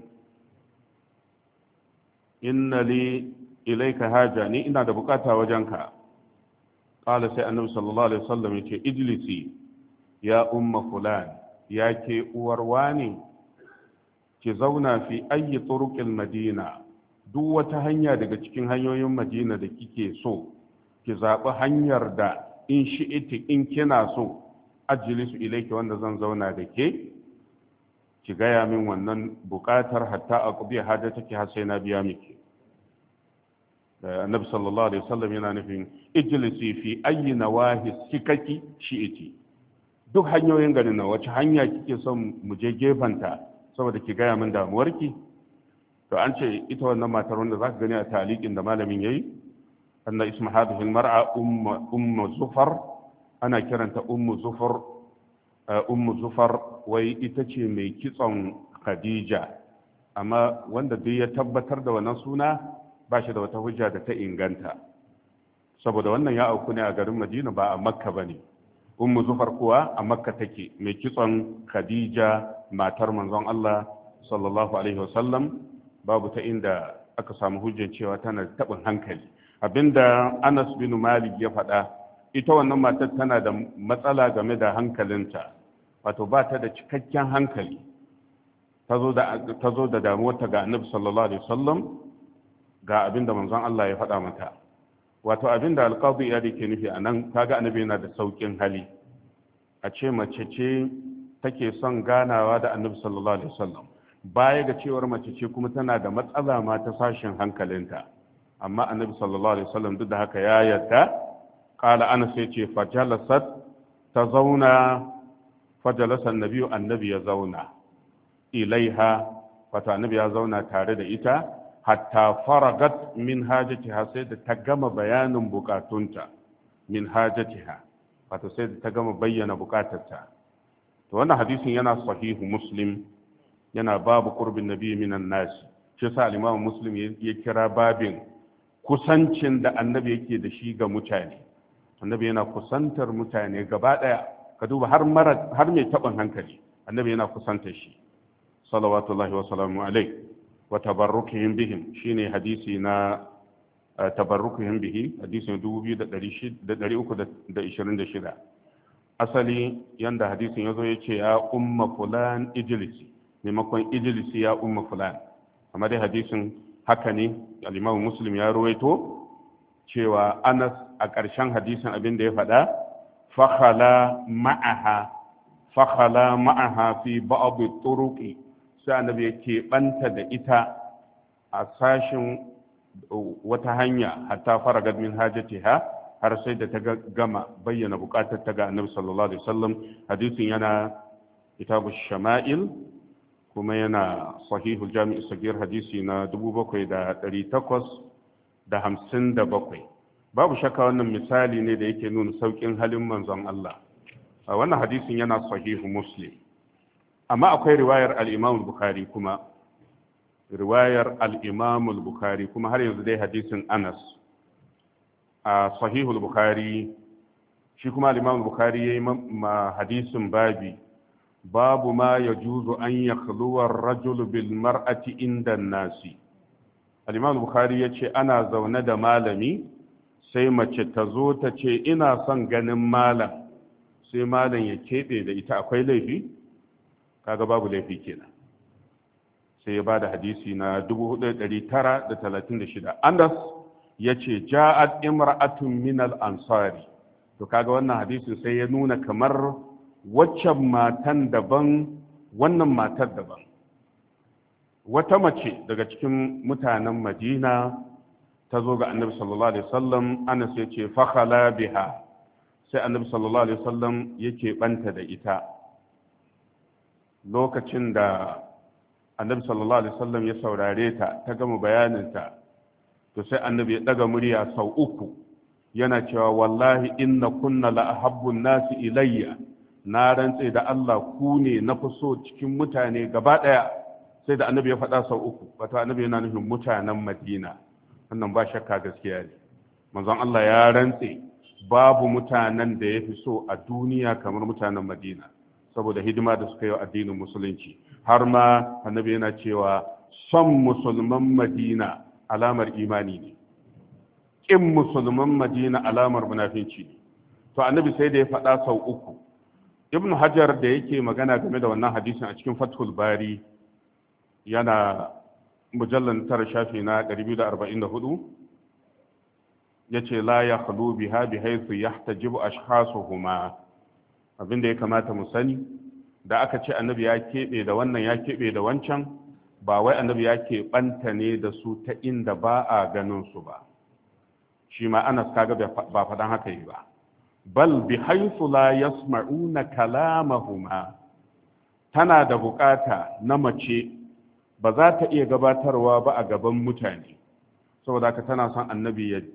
inna li ilaika haja, ni ina da bukata wajenka. Ƙala sai annabi sallallahu alaihi wasallam ya ce ijlisi ya umma fulan, ya ke uwar wani, ki zauna fi ayyi turuqil madina, duk wata hanya daga cikin hanyoyin madina da kike so, ki zaɓi hanyar da in shi'iti, in kina so, ajlisu ilayki, wanda zan zauna da ke, ki gaya min wannan buƙatar hatta aqdi hajataki, har sai na biya miki. Annabi sallallahu alaihi wasallam yana nufin ijlisi fi ayyi nawahi sikaki shi'iti, duk hanyoyin garin nan wace hanya kike son mu je gefanta saboda ki gaya min damuwarki. To an ce ita wannan matar, wanda zaka gani a taliqin da malamin yayi, anna isma hadhihi almar'a ummu zufar, ana kiranta ummu zufar, wai ita ce mai kitson Khadija, amma wanda duk ya tabbatar da wannan suna ba shi da wata hujja da ta inganta, saboda wannan ya auku ne a garin Madina, ba a Makka bane. Ummu zufar kuwa a Makka take, mai kitson Khadija, matar manzon Allah sallallahu alaihi wasallam. Babu ta inda aka samu hujjar cewa tana da tabin hankali. Abinda Anas bin Malik ya faɗa, ita wannan matar tana da matsala game da hankalinta, wato ba ta da cikakken hankali. Ta zo da damuwarta ga annabi sallallahu alaihi wasallam, ga abinda manzon Allah ya faɗa mata. Wato abinda alqadi ya ke nufi a nan, kaga annabi yana da saukin hali. A ce mace ce take son ganawa da annabi sallallahu alaihi wasallam, baya ga cewar mace ce kuma tana da matsala ma ta sashen hankalinta, amma annabi sallallahu alaihi wasallam duk da haka ya yarda. Qala Anas sai ce fajalasat, ta zauna, fajalasa annabi ya zauna ilaiha, wato annabi ya zauna tare da ita, hatta faragat min hajatiha, sai da ta gama bayanin bukatunta, min hajatiha, wato sai da ta gama bayyana bukatarta. To wannan hadisin yana sahihu Muslim, yana babu qurbin nabi minan nas. Shi sa al-Imam Muslim ya kira babin kusancin da annabi yake da shi ga mutane. Annabi yana kusantar mutane gaba daya, ka duba har mai taɓin hankali annabi yana kusantar shi, salawatullahi wa salamu alaihi. wa tabarrukihim bihim, shine hadisi na tabarrukihim bihi, hadisin 2326. Asali yanda hadisin yazo yace ya umma fulan ijlisi, maimakon ijlisi ya umma fulan, amma dai hadisin haka ne. Al-Imam Muslim ya ruwaito cewa Anas a ƙarshen hadisin abin da ya faɗa, fakhala ma'aha fi ba'd turuqi, sai annabi yake banta da ita a sashin wata hanya, hatta faragat min hajatiha, har sai da ta gama bayyana bukatar ta ga annabi sallallahu alaihi wasallam. Hadisin yana kitabu shama'il, kuma yana sahihul jami'i sagir, hadisi na 7857. Babu shakka wannan misali ne da yake nuna saukin halin manzon Allah. Wannan hadisin yana sahihu Muslim, amma akwai riwayar al-Imam al-Bukhari kuma, har yanzu dai hadisin Anas a sahihul Bukhari. Shi kuma al-Imam al-Bukhari yayi ma hadisin babu ma yajuzu an yakhluwa ar-rajulu bil mar'ati inda an-nasi. al-imam bukhari ya ce ana zaune da malami sai mace ta zo ta ce ina son ganin malam, sai malam ya keɓe da ita, akwai laifi? Kaga babu laifi kenan. Sai ya ba da hadisi na 4936. Anas ya ce ja'at imra'atun min al-ansari. To kaga wannan hadisin sai ya nuna kamar waccan matan daban, wannan matar daban. Wata mace daga cikin mutanen Madina ta zo ga annabi sallallahu alaihi wasallam. Anas ya ce fakhala biha, sai annabi sallallahu alaihi wasallam yake banta da ita. Lokacin da annabi sallallahu alaihi wasallam ya saurare ta ta gama bayaninta, to sai annabi ya daga murya sau uku yana cewa wallahi inna kunna la ahabbun nasi ilayya, na rantse da Allah ku ne na fi so cikin mutane gaba daya. Sai da annabi ya faɗa sau uku, wato annabi yana nufin mutanen Madina. Wannan ba shakka gaskiya ne, manzon Allah ya rantse babu mutanen da ya fi so a duniya kamar mutanen Madina, saboda hidima da suka yi wa addinin musulunci. Har ma annabi yana cewa son musulman Madina alamar imani ne, ƙin musulman Madina alamar munafinci ne. To annabi sai da ya faɗa sau uku. Ibn Hajar da yake magana game da wannan hadisin a cikin Fathul Bari, yana mujallar tara shafi na 244, ya ce la ya haɗu biha bi haisu ya tajibu ashkhasuhuma. Abinda ya kamata mu sani, da aka ce annabi ya keɓe da wannan ya keɓe da wancan, ba wai annabi ya keɓanta ne da su ta inda ba a ganin su ba. Shi ma Anas kaga ba faɗan haka yi ba. Bal bi haisu la yasma'una kalamahuma, tana da bukata na mace ba za ta iya gabatarwa ba a gaban mutane, saboda haka tana son annabi ya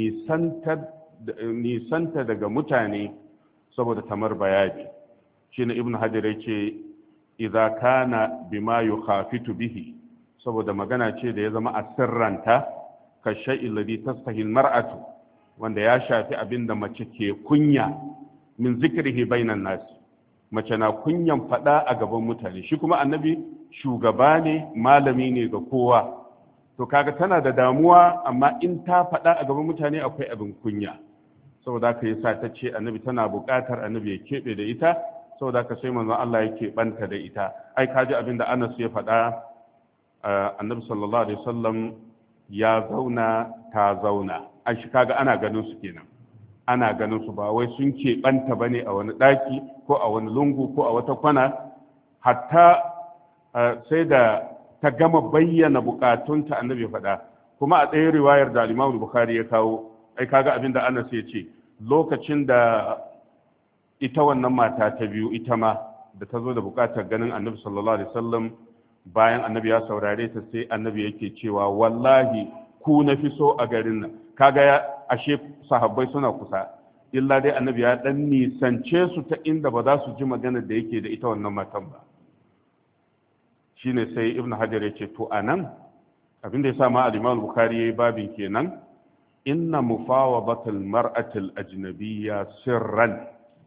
nisanta daga mutane saboda tamar bayani. Shi ne Ibn Hajar ya ce idza kana bima yukhafitu bihi, saboda magana ce da ya zama a sirranta, ka shay'il ladhi tastahi mar'atu, wanda ya shafi abinda mace ke kunya min zikrihi bainan nas, mace na kunyan fada a gaban mutane. Shi kuma annabi shugaba ne, malami ne ga kowa, to kaga tana da damuwa, amma in ta fada a gaban mutane akwai abin kunya. Saboda haka yasa ta ce annabi tana buƙatar annabi ya keɓe da ita, saboda haka sai manzon Allah ya keɓanta da ita. Ai kaji abin da Anas ya faɗa, annabi sallallahu alaihi wasallam ya zauna, ta zauna. Ai shi kaga ana ganin su kenan, ana ganin su, ba wai sun keɓanta bane a wani ɗaki ko a wani lungu ko a wata kwana. Hatta sai da ta gama bayyana bukatunta annabi faɗa. Kuma a ɗaya riwayar da Imam Bukhari ya kawo, ai kaga abin da Anas ya ce, lokacin da ita wannan mata ta biyu ita ma da ta zo da bukatar ganin annabi sallallahu alaihi wasallam, bayan annabi ya saurare ta sai annabi yake cewa wallahi ku na fi so a garin nan. Kaga ya ashe sahabbai suna kusa, illa dai annabi ya dan nisance su ta inda ba za su ji maganar da yake da ita wannan matan ba. Shine sai Ibn Hajar ya ce to anan abin da ya sa ma al-Imam Bukhari yayi babin kenan, inna mufawadatul mar'atil ajnabiyya sirran.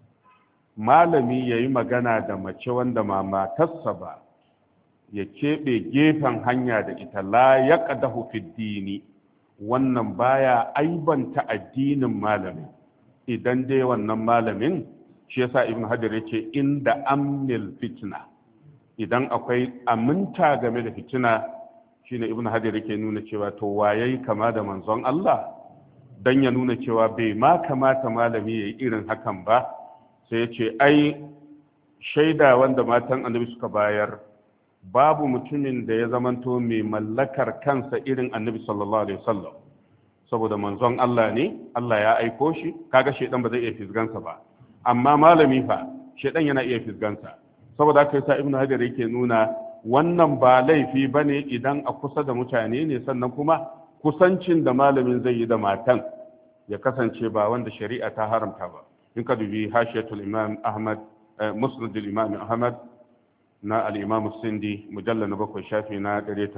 Malami yayi magana da mace wanda ma matarsa ba, ya keɓe gefen hanya da ita, la yaqdahu fid dini, wannan baya aibanta addinin malamin, idan dai wannan malamin, shi yasa Ibn Hajar yace inda amnil fitna, idan akwai aminta game da fitina, shine Ibn Hajar yake nuna cewa to waye kama da manzon Allah, dan ya nuna cewa bai ma kamata malami yayi irin hakan ba. Sai ya ce ai shaida wanda matan annabi suka bayar, babu mutumin da ya zamanto mai mallakar kansa irin annabi sallallahu alaihi wasallam, saboda manzon Allah ne, Allah ya aiko shi. Kaga shedan ba zai iya fisgansa ba, amma malami fa shedan yana iya fisgansa. Saboda haka yasa Ibn Hajar yake nuna wannan ba laifi bane idan a kusa da mutane ne, sannan kuma kusancin da malamin zai yi da matan ya kasance ba wanda shari'a ta haramta ba. In ka dubi hashiyatul imam Ahmad, musnad al-imam Ahmad na al-imam Sindi, mujallal na 7 shafi na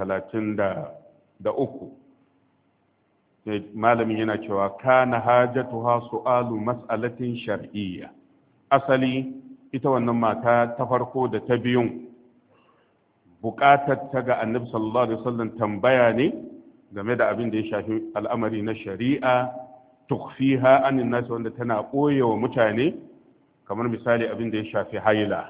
133, malamin yana cewa kana hajatuha su'alu mas'alatin shar'iyya. Asali ita wannan mata ta farko da ta biyun buƙatar ta ga annabi sallallahu alaihi wasallam tambaya ne game da abin da ya shafi al'amari na shari'a tukfiha anin nas wanda tana ɓoyewa mutane, kamar misali abin da ya shafi haila.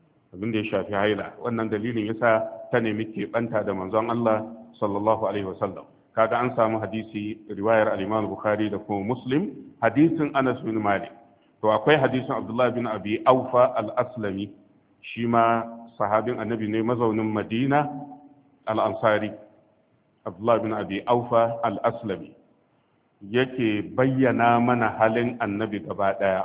Wannan dalilin yasa ta nemi keɓanta da manzon Allah sallallahu alaihi wasallam. kaga an samu hadisi riwayar al-Imam Bukhari da kuma Muslim, hadisin Anas bin Malik. To akwai hadisin Abdullah bin Abi Aufa al-Aslami, shi ma sahabin annabi ne mazaunin Madina al-Ansari. Abdullah bin Abi Aufa al-Aslami yake bayyana mana halin annabi gaba daya,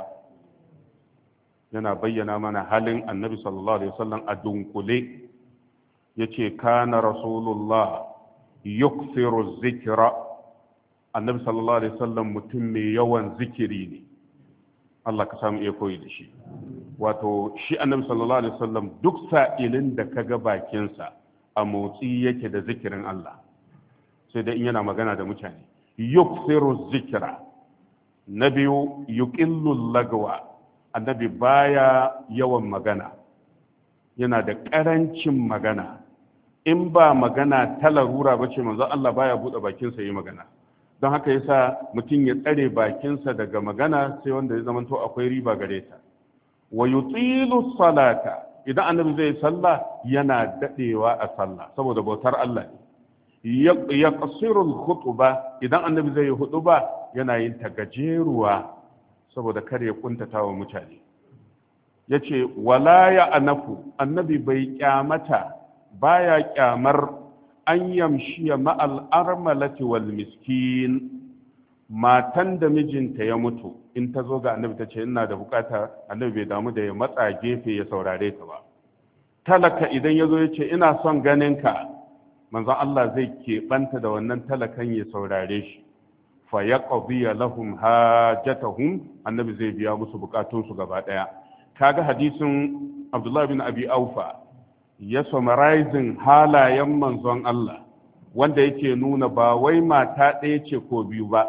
yana bayyana mana halin annabi sallallahu alaihi wasallam a dunkule. Yace kana rasulullah yukthiru zikra, annabi sallallahu alaihi wasallam mutum mai yawan zikiri ne. Allah ka samu iya koyi da shi. Wato shi annabi sallallahu alaihi wasallam duk sa'ilin da kaga bakinsa a motsi yake da zikirin Allah, sai dai in yana magana da mutane. Yukthiru zikra. Na biyu, yuqillu lagwa, annabi baya yawan magana, yana da ƙarancin magana. In ba magana ta larura ba ce, manzo Allah baya buɗe bakinsa yi magana. Don haka yasa mutum ya tsare bakinsa daga magana sai wanda ya zamanto akwai riba gare ta. Wa yutilu salata, idan annabi zai sallah yana dadewa a sallah saboda bautar Allah ne. Ya qasiru al-khutba, idan annabi zai hutuba yana yin ta gajeruwa saboda kar ya kuntata wa mutane. Yace wala ya anafu, annabi bai kyamata, baya kyamar an yamshiya ma'al armalati wal miskin. Matan da mijinta ya mutu in ta zo ga annabi ta ce ina da bukata, annabi bai damu da ya matsa gefe ya saurare ta ba. Talaka idan ya zo ya ce ina son ganin ka, manzon Allah zai keɓanta da wannan talakan ya saurare shi. Fa yaqdiya lahum hajatahum, annabi zai biya musu bukatunsu gaba daya. Kaga hadisin Abdullah bin Abi Aufa ya summarizing halayen manzon Allah, wanda yake nuna ba wai mata ɗaya ce ko biyu ba.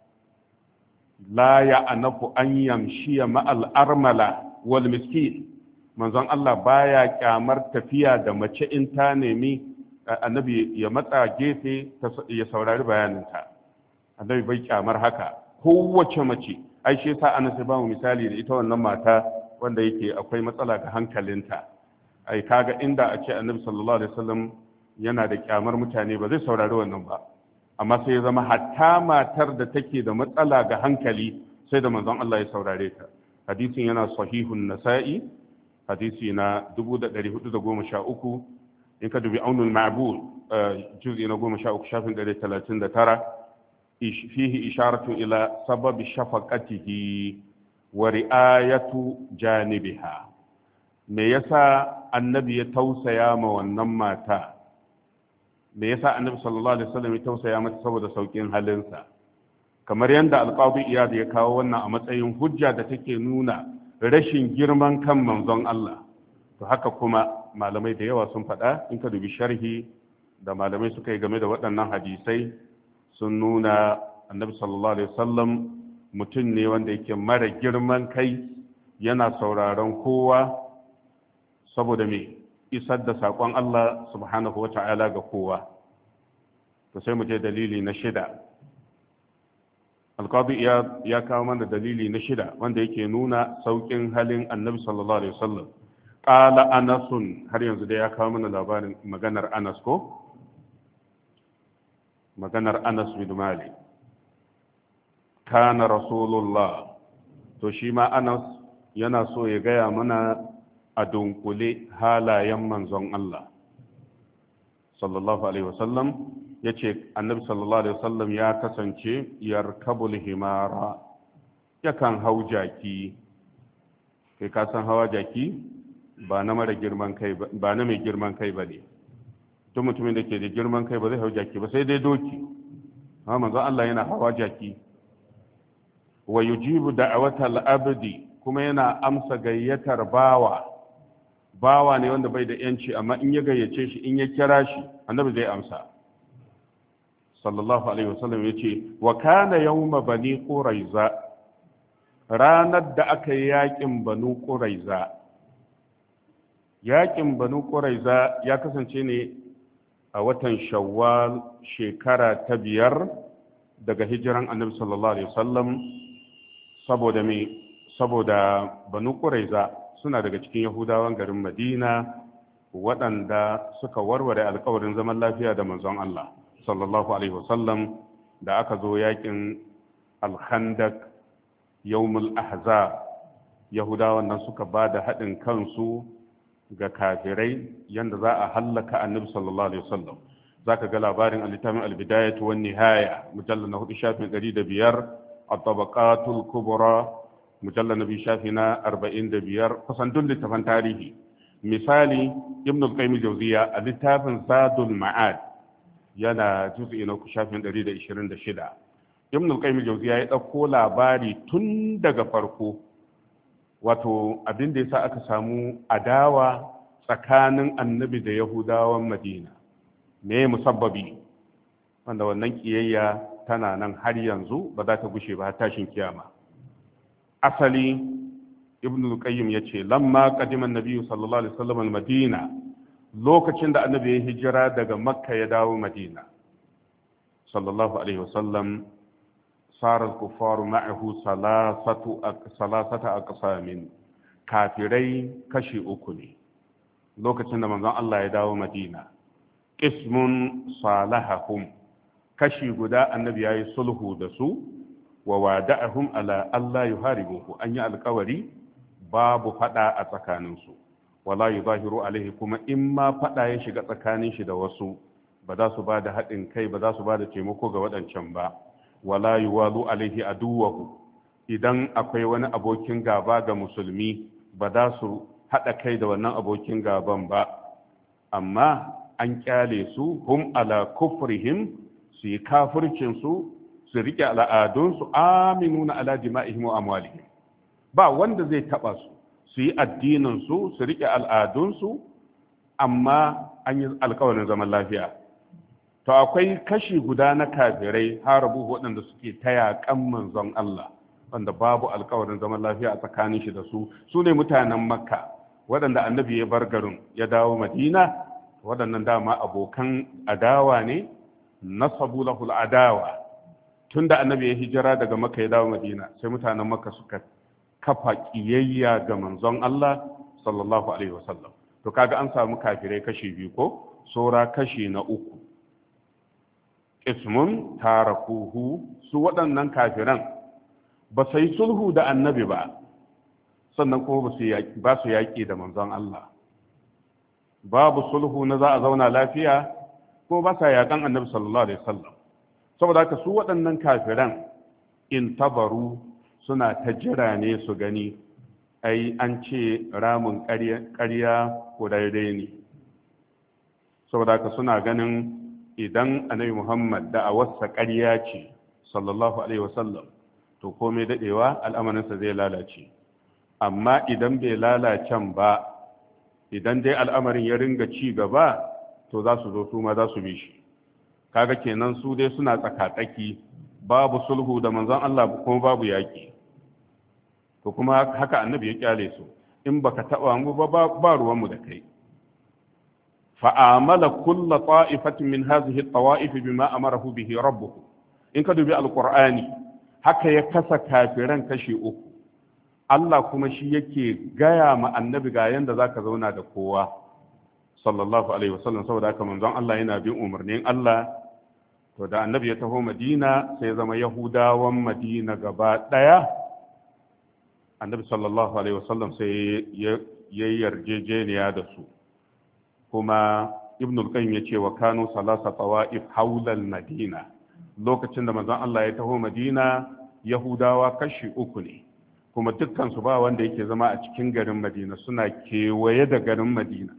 La ya anafu an yamshiya ma'al armala wal miskin, manzon Allah baya kyamar tafiya da mace in ta nemi annabi ya matsa gefe ya saurari bayaninta. Annabi bai kyamar haka, kowace mace. Ai shi yasa Anas ya ba mu misali da ita wannan mata wanda yake akwai matsala ga hankalinta. Ai kaga inda a ce annabi sallallahu alaihi wasallam yana da kyamar mutane ba zai saurari wannan ba, amma sai ya zama hatta matar da take da matsala ga hankali sai da manzon Allah ya saurare ta. Hadisin yana sahihun Nasa'i, hadisi na 1413. In ka dubi Aunul Ma'bud juz'i na 13 shafin 139, fihi isharatu ila sababi shafaqatihi wa ri'ayatu janibiha. Me yasa annabi ya tausaya ma wannan mata? Me yasa annabi sallallahu alaihi wasallam ya tausaya mata? Saboda saukin halinsa. Kamar yadda alqadi iyad ya kawo wannan a matsayin hujja da take nuna rashin girman kan manzon Allah, to haka kuma malamai da yawa sun faɗa. In ka dubi sharhi da malamai suka yi game da waɗannan hadisai, sun nuna annabi sallallahu alaihi wasallam mutum ne wanda yake mara girman kai, yana sauraron kowa saboda me isar da saƙon Allah subhanahu wata'ala ga kowa. To sai mu je dalili na shida. Alqadi ya kawo mana dalili na shida wanda yake nuna sauƙin halin annabi sallallahu alaihi wasallam. Qala Anasun, har yanzu da ya kawo mana labarin maganar Anas ko? Maganar Anas bin Malik. Kana Rasulullah. To shi ma Anas yana so ya gaya mana a dunkule halayen manzon Allah sallallahu alaihi wasallam. Ya ce annabi sallallahu alaihi wasallam ya kasance yarkabul himara, yakan hau jaki. Kai ka san hawa jaki ba na mara girman kai ba na mai girman kai ba ne. Tun mutumin da ke da girman kai ba zai hau jaki ba, sai dai doki. Amma manzon Allah yana hawa jaki. Wa yujibu da'watal abdi, kuma yana amsa gayyatar bawa. Bawa ne wanda bai da yanci, amma in ya gayyace shi, in ya kira shi, annabi zai amsa. Sallallahu alaihi wasallam ya ce wa kana yawma bani quraiza, ranar da aka yi yakin banu quraiza. Yakin banu quraiza ya kasance ne a watan shawwal shekara ta 5 daga hijiran annabi sallallahu alaihi wasallam. Saboda banu quraiza suna daga cikin yahudawan garin madina waɗanda suka warware alkawarin zaman lafiya da manzon Allah sallallahu alaihi wasallam da aka zo yakin al-khandaq yawmul ahzab. yahudawan nan suka ba da haɗin kansu ga kafirai yanda za a hallaka annabi sallallahu alaihi wasallam. zaka ga labarin al-littafin al-bidayah wan nihaya mujallal na 4 shafin 105, at-tabaqatul kubra mujallal na 2 shafi na 45, kusan duk littafan tarihi. misali ibn al-qayyim jawziya a littafin zadul ma'ad yana juz'i na 3 shafin 126. ibn al-qayyim jawziya ya dauko labari tun daga farko, wato abin da yasa aka samu adawa tsakanin annabi da yahudawan madina, me musabbabi, wanda wannan kiyayya tana nan har yanzu ba za ta gushe ba tashin kiyama. asali ibn al-qayyim yace lamma qadima an-nabi sallallahu alaihi wasallam al-madina, lokacin da annabi ya hijira daga makka ya dawo madina sallallahu alaihi wasallam, sara al-kuffaru ma'ahu salasata aqsamin, kafirai kashi uku ne lokacin da manzon Allah ya dawo madina. qismun salahahum, kashi guda annabi yayi sulhu da su, wa wada'ahum ala alla yuharibuhu, an yi alkawari babu fada a tsakaninsu, wala yuzahiru alaihi, kuma in ma fada ya shiga tsakanin shi da wasu ba za su ba da haɗin kai, ba za su ba da taimako ga waɗancan ba. wala yuwalu alaihi aduwahu, idan akwai wani abokin gaba ga musulmi ba za su haɗa kai da wannan abokin gaban ba, amma an kyale su hum ala kufrihim, su yi kafircinsu, su riƙe al'adunsu, aminuna ala dima'ihim wa amwalihim, ba wanda zai taɓa su, su yi addininsu, su riƙe al'adunsu, amma an yi alkawarin zaman lafiya. To akwai kashi guda na kafirai harabu waɗanda suke taya kan manzon Allah, wanda babu alkawarin zaman lafiya a tsakanin shi da su, su ne mutanen makka waɗanda annabi ya bar garin ya dawo madina. waɗannan dama abokan adawa ne, nasabu lahul adawa. Tunda annabi ya hijira daga makka ya dawo madina, sai mutanen makka suka kafa kiyayya ga manzon Allah sallallahu alaihi wasallam. To kaga an samu kafirai kashi biyu ko saura kashi na uku. ismun tarakuhu, su waɗannan kafiran ba su yi sulhu da annabi ba, sannan kuma ba su yaƙi da manzon Allah. Babu sulhu na za a zauna lafiya, ko ba sa yaƙan annabi sallallahu alaihi wasallam. Saboda haka su waɗannan kafiran in tabaru, suna ta jira ne su gani, ai an ce ramin ƙarya ko daidai ne. Saboda haka suna ganin idan annabi Muhammad da a wasa ƙarya ce sallallahu alaihi wasallam, to komai daɗewa al'amarinsa zai lalace. Amma idan bai lalacen ba, idan dai al'amarin ya ringa ci gaba, to za su zo su ma za su bi shi. Kaga kenan su dai suna tsakatsaki, babu sulhu da manzon Allah kuma babu yaƙi. To kuma haka annabi ya kyale su, in baka taɓa mu ba ruwanmu da kai. fa'amala kulla ta'ifatin min hazihi at-tawa'if bima amarahu bihi rabbuhu. In ka dubi alqur'ani, haka ya kasa kafiran kashi uku. Allah kuma shi yake gaya ma annabi ga yanda zaka zauna da kowa sallallahu alaihi wasallam. Saboda haka manzon Allah yana bin umarnin Allah. To da annabi ya taho Madina, sai zama Yahudawan Madina gaba daya, annabi sallallahu alaihi wasallam sai ya yarjejeniya da su. Kuma ibn al-qayyim yace wa kanu salasa tawa'if hawla al-madina, lokacin da manzon Allah ya taho Madina, Yahudawa kashi uku ne, kuma dukkan su ba wanda yake zama a cikin garin Madina, suna kewaye da garin Madina.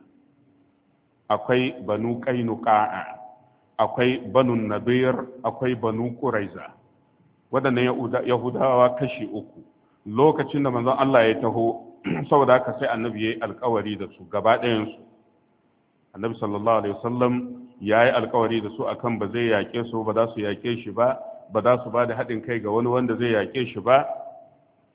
Akwai banu qainuqa, akwai banu nadir, akwai banu quraiza. Waɗannan Yahudawa kashi uku. Lokacin da manzon Allah ya taho, saboda haka sai annabi yayi alƙawari da su gaba ɗayan su. Annabi sallallahu alaihi wasallam ya yi alkawari da su akan ba zai yaƙe su, ba za su yaƙe shi ba, ba za su ba da haɗin kai ga wani wanda zai yaƙe shi ba.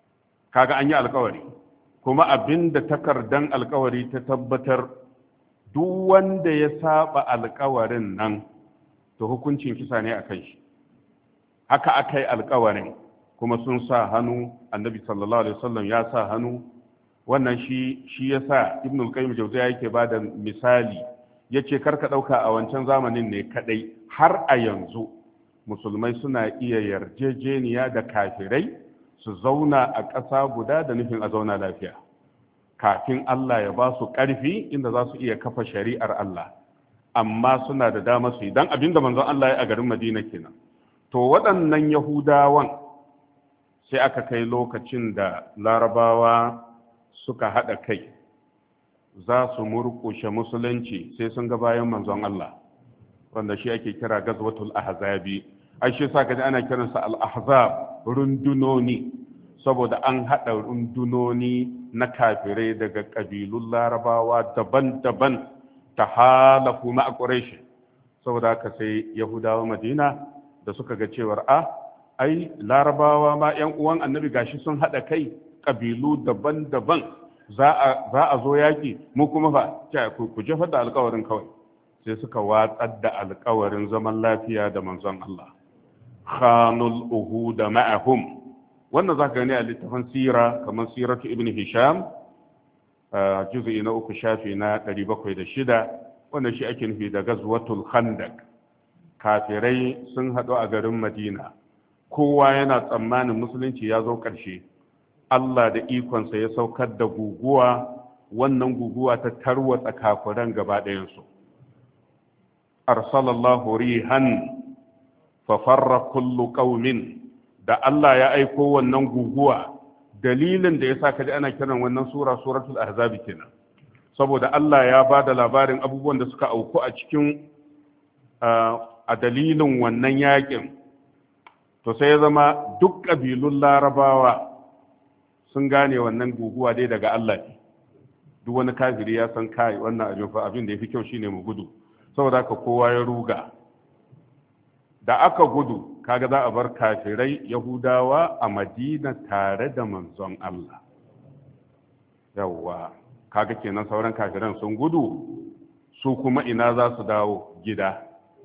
Kaga an yi alkawari, kuma abin da takardan alkawari ta tabbatar, duk wanda ya saba alkawarin nan to hukuncin kisa ne a kai shi. Haka aka yi alkawarin kuma sun sa hannu, annabi sallallahu alaihi wasallam ya sa hannu. Wannan shi ya sa ibn al-qayyim jawziya yake ba da misali, yace karka ɗauka a wancan zamanin ne kadai, har a yanzu musulmai suna iya yarjejeniya da kafirai su zauna a ƙasa guda da nufin a zauna lafiya, kafin Allah ya ba su ƙarfi inda za su iya kafa shari'ar Allah, amma suna da dama su yi, don abinda manzon Allah ya a garin Madina kenan. To waɗannan Yahudawan sai aka kai lokacin da Larabawa suka haɗa kai za su murƙushe musulunci sai sun ga bayan manzon Allah, wanda shi ake kira gazwatul ahzabi. Ai shi sa kaji ana kiransa al-ahzab, rundunoni, saboda an haɗa rundunoni na kafirai daga ƙabilun Larabawa daban-daban ta halafu ma Quraish. Saboda haka sai Yahudawa Madina da suka ga cewar ai Larabawa ma 'yan uwan annabi gashi sun haɗa kai ƙabilu daban-daban, za a zo yaƙi, mu kuma fa ku jefar da alƙawarin kawai. Sai suka watsar da alƙawarin zaman lafiya da manzon Allah, khanul uhuda ma'ahum. Wannan za ka gani a littafin sira kamar siratu ibn Hisham, juz'i na 3 shafi na 706. Wannan shi ake nufi da gazwatul khandaq. Kafirai sun haɗu a garin Madina, kowa yana tsammanin musulunci ya zo ƙarshe. Allah da ikonsa ya saukar da guguwa, wannan guguwa ta tarwatsa kafiran gaba ɗayansu. Arsalallahu rihan fa farra kullu qaumin. Da Allah ya aiko wannan guguwa, dalilin da yasa kaji ana kiran wannan sura suratul ahzab kenan, saboda Allah ya ba da labarin abubuwan da suka auku a cikin a dalilin wannan yakin. To sai ya zama duk ƙabilun Larabawa sun gane wannan guguwa dai daga Allah ne. Duk wani kafiri ya san kai wannan abin da ya fi kyau shine mu gudu, saboda haka kowa ya ruga. Da aka gudu kaga za a bar kafirai Yahudawa a Madina tare da manzon Allah. Yawwa, kaga kenan sauran kafiran sun gudu, su kuma ina za su dawo? Gida.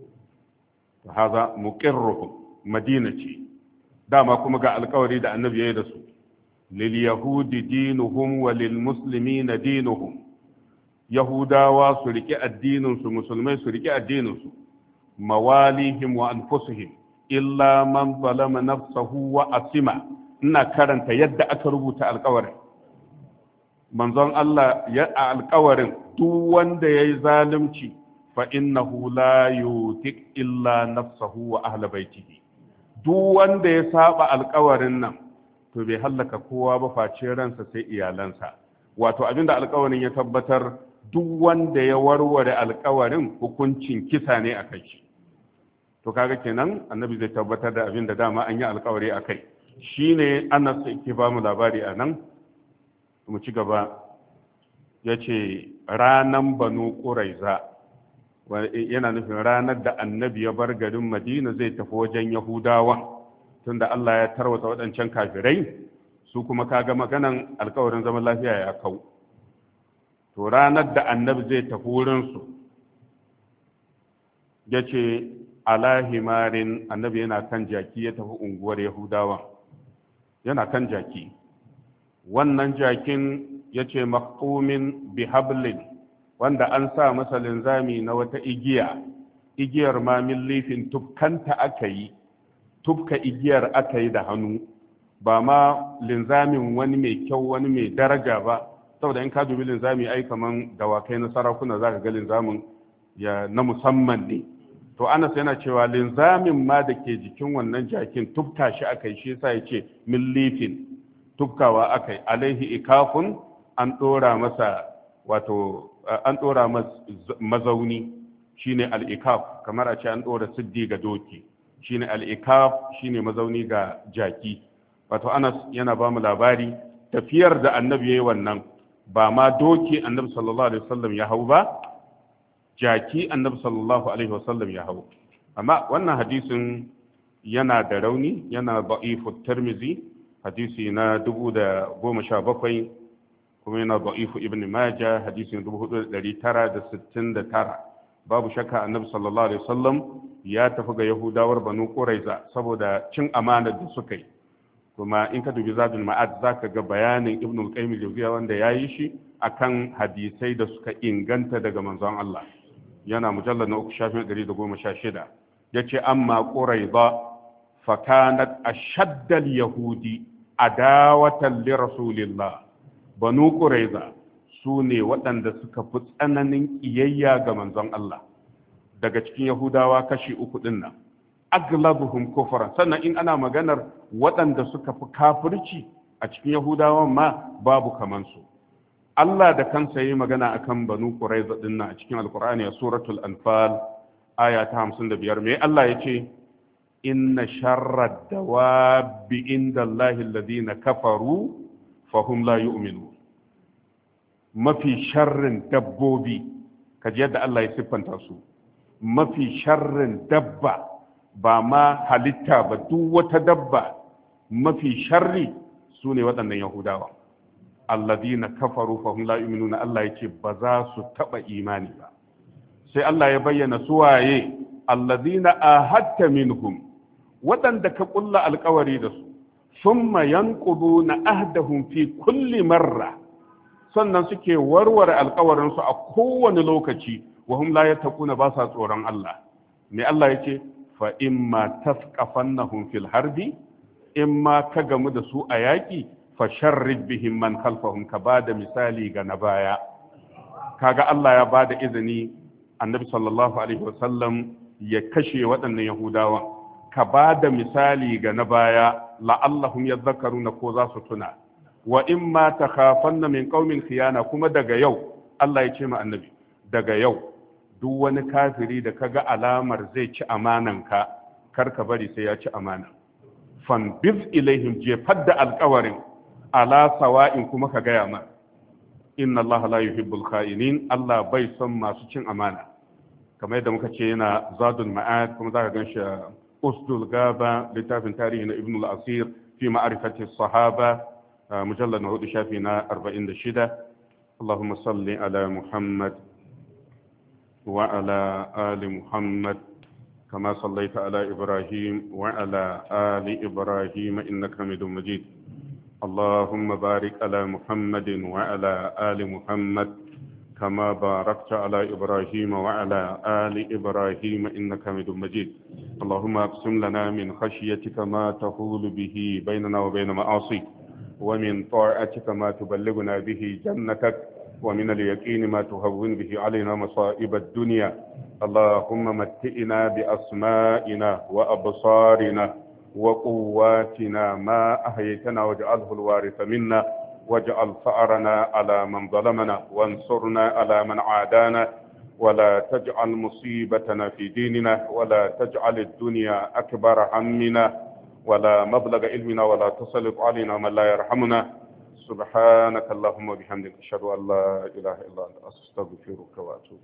Haza muqirruhum, Madina ce. Dama kuma ga alkawari da annabi ya yi da su, lil yahudi dinuhum wa lil muslimina dinuhum. Yahudawa su riƙe addininsu, musulmai su riƙe addininsu. Mawalihim wa anfusihim illa man zalama nafsahu wa asima. Ina karanta yadda aka rubuta alkawarin. Manzon Allah ya a alkawarin, duk wanda yayi zalunci fa innahu la yutik illa nafsahu wa ahla baitihi. Duk wanda ya saba alkawarin nan to bai hallaka kowa ba face ransa sai iyalansa. Wato abinda alkawarin ya tabbatar, duk wanda ya warware alkawarin hukuncin kisa ne a kai shi. To kaga kenan annabi zai tabbatar da abin da dama an yi alkawari a kai. Shine Anas yake ba mu labari a nan, mu ci gaba. Ya ce ranan Banu Quraiza, yana nufin ranar da annabi ya bar garin Madina zai tafi wajen Yahudawa, tunda Allah ya tarwata waɗancan kafirai, su kuma kaga maganan alkawarin zaman lafiya ya kau. To ranar da annabi zai tafi wurinsu, ya ce alahimarin, annabi yana kan jaki ya tafi unguwar Yahudawa, yana kan jaki. Wannan jakin ya ce maƙumin bihablin, wanda an sa masa linzami na wata igiya, igiyar ma min lifin tufkanta aka yi, tufka igiyar aka yi da hannu, ba ma linzamin wani mai kyau wani mai daraja ba. Saboda in ka dubi linzami ai kaman dawakai na sarakuna za ka ga linzamin ya na musamman ne. To Anas yana cewa linzamin ma da ke jikin wannan jakin tufka shi aka yi, shi yasa ya ce min lifin, tufkawa aka yi. Alaihi ikafun, an ɗora masa wato an ɗora masa mazauni, shine al-ikaf, kamar a ce an ɗora siddi ga doki, shine al-ikaf, shine mazauni ga jaki. Wato Anas yana ba mu labari tafiyar da annabi yayi wannan, ba ma doki annabi sallallahu alaihi wasallam ya hau ba, jaki annabi sallallahu alaihi wasallam ya hau. Amma wannan hadisin yana da rauni, yana da'ifu Tirmidhi, hadisi na 1017. kuma yana da'ifu ibn majah hadisin 4969. babu shakka annabi sallallahu alaihi wasallam ya tafi ga yahudawar banu quraiza saboda cin amanar da suka yi. kuma in ka dubi zadul ma'ad zaka ga bayanin ibn al-qayyim al-jawziyya wanda yayi shi akan hadisai da suka inganta daga manzon Allah, yana mujallad na 3 shafin 116. yace amma quraiza fa kanat ashadda al-yahudi adawatan li rasulillah. banu quraiza su ne waɗanda suka fi tsananin ƙiyayya ga manzon Allah daga cikin yahudawa kashi uku ɗin nan, aglabuhum kufran. sannan in ana maganar waɗanda suka fi kafirci a cikin yahudawan ma babu kamansu. Allah da kansa yi magana akan banu quraiza ɗin nan a cikin alqur'ani a suratul anfal aya ta 55. me Allah yace inna sharrad dawabi indallahi alladhina kafaru fahum la yu'minun. mafi sharrin dabbobi, kaji yadda Allah ya siffanta su, mafi sharrin dabba, ba ma halitta ba, duk wata dabba mafi sharri su ne waɗannan yahudawa. alladhina kafaru fahum la yu'minuna. Allah yake ba za su taɓa imani ba. sai Allah ya bayyana suwaye alladhina ahadta minhum, waɗanda ka ƙulla alƙawari da su, thumma yanquduna ahdahum fi kulli marra, sannan suke warware alkawarinsu a kowane lokaci, wa hum la yattaquna, ba sa tsoron Allah. me Allah yake fa imma tasqafannahum fil harbi, imma ka gamu da su a yaki, fa sharrid bihim man khalfahum, ka bada misali ga na baya. kaga Allah ya bada izini annabi sallallahu alaihi wasallam ya kashe waɗannan yahudawa, ka bada misali ga na baya, la'allahum yadhakkaruna, ko za su tuna. wa in ma takhafanna min qaumin khiyana, kuma daga yau Allah ya ce ma annabi, daga yau duk wani kafiri da kaga alamar zai ci amananka, kar ka bari sai ya ci amana. fanbiz ilaihim, jefar da alƙawarin, ala sawa'in, kuma ka gaya ma inna Allah la yuhibbul kha'inin, Allah bai son masu cin amana. kamar yadda muka ce yana zadul ma'ad, kuma zaka gan shi usdul gaba, littafin tarihi na ibn al-asir fi ma'rifati sahaba, مجلد نهود شافينا 46. اللهم صل على محمد وعلى آل محمد كما صليت على إبراهيم وعلى آل إبراهيم إنك حميد مجيد. اللهم بارك على محمد وعلى آل محمد كما باركت على إبراهيم وعلى آل إبراهيم إنك حميد مجيد. اللهم اقسم لنا من خشيتك ما تحول به بيننا وبين معاصيك، ومن طاعتك ما تبلغنا به جنتك، ومن اليقين ما تهون به علينا مصائب الدنيا. اللهم متئنا بأسمائنا وأبصارنا وقواتنا ما أحييتنا، واجعله الوارث منا، واجعل ثأرنا على من ظلمنا، وانصرنا على من عادانا، ولا تجعل مصيبتنا في ديننا، ولا تجعل الدنيا أكبر همنا ولا مبلغ علمنا، ولا تسلط علينا من لا يرحمنا. سبحانك اللهم وبحمدك، أشهد أن لا إله إلا أنت، أستغفرك وأتوب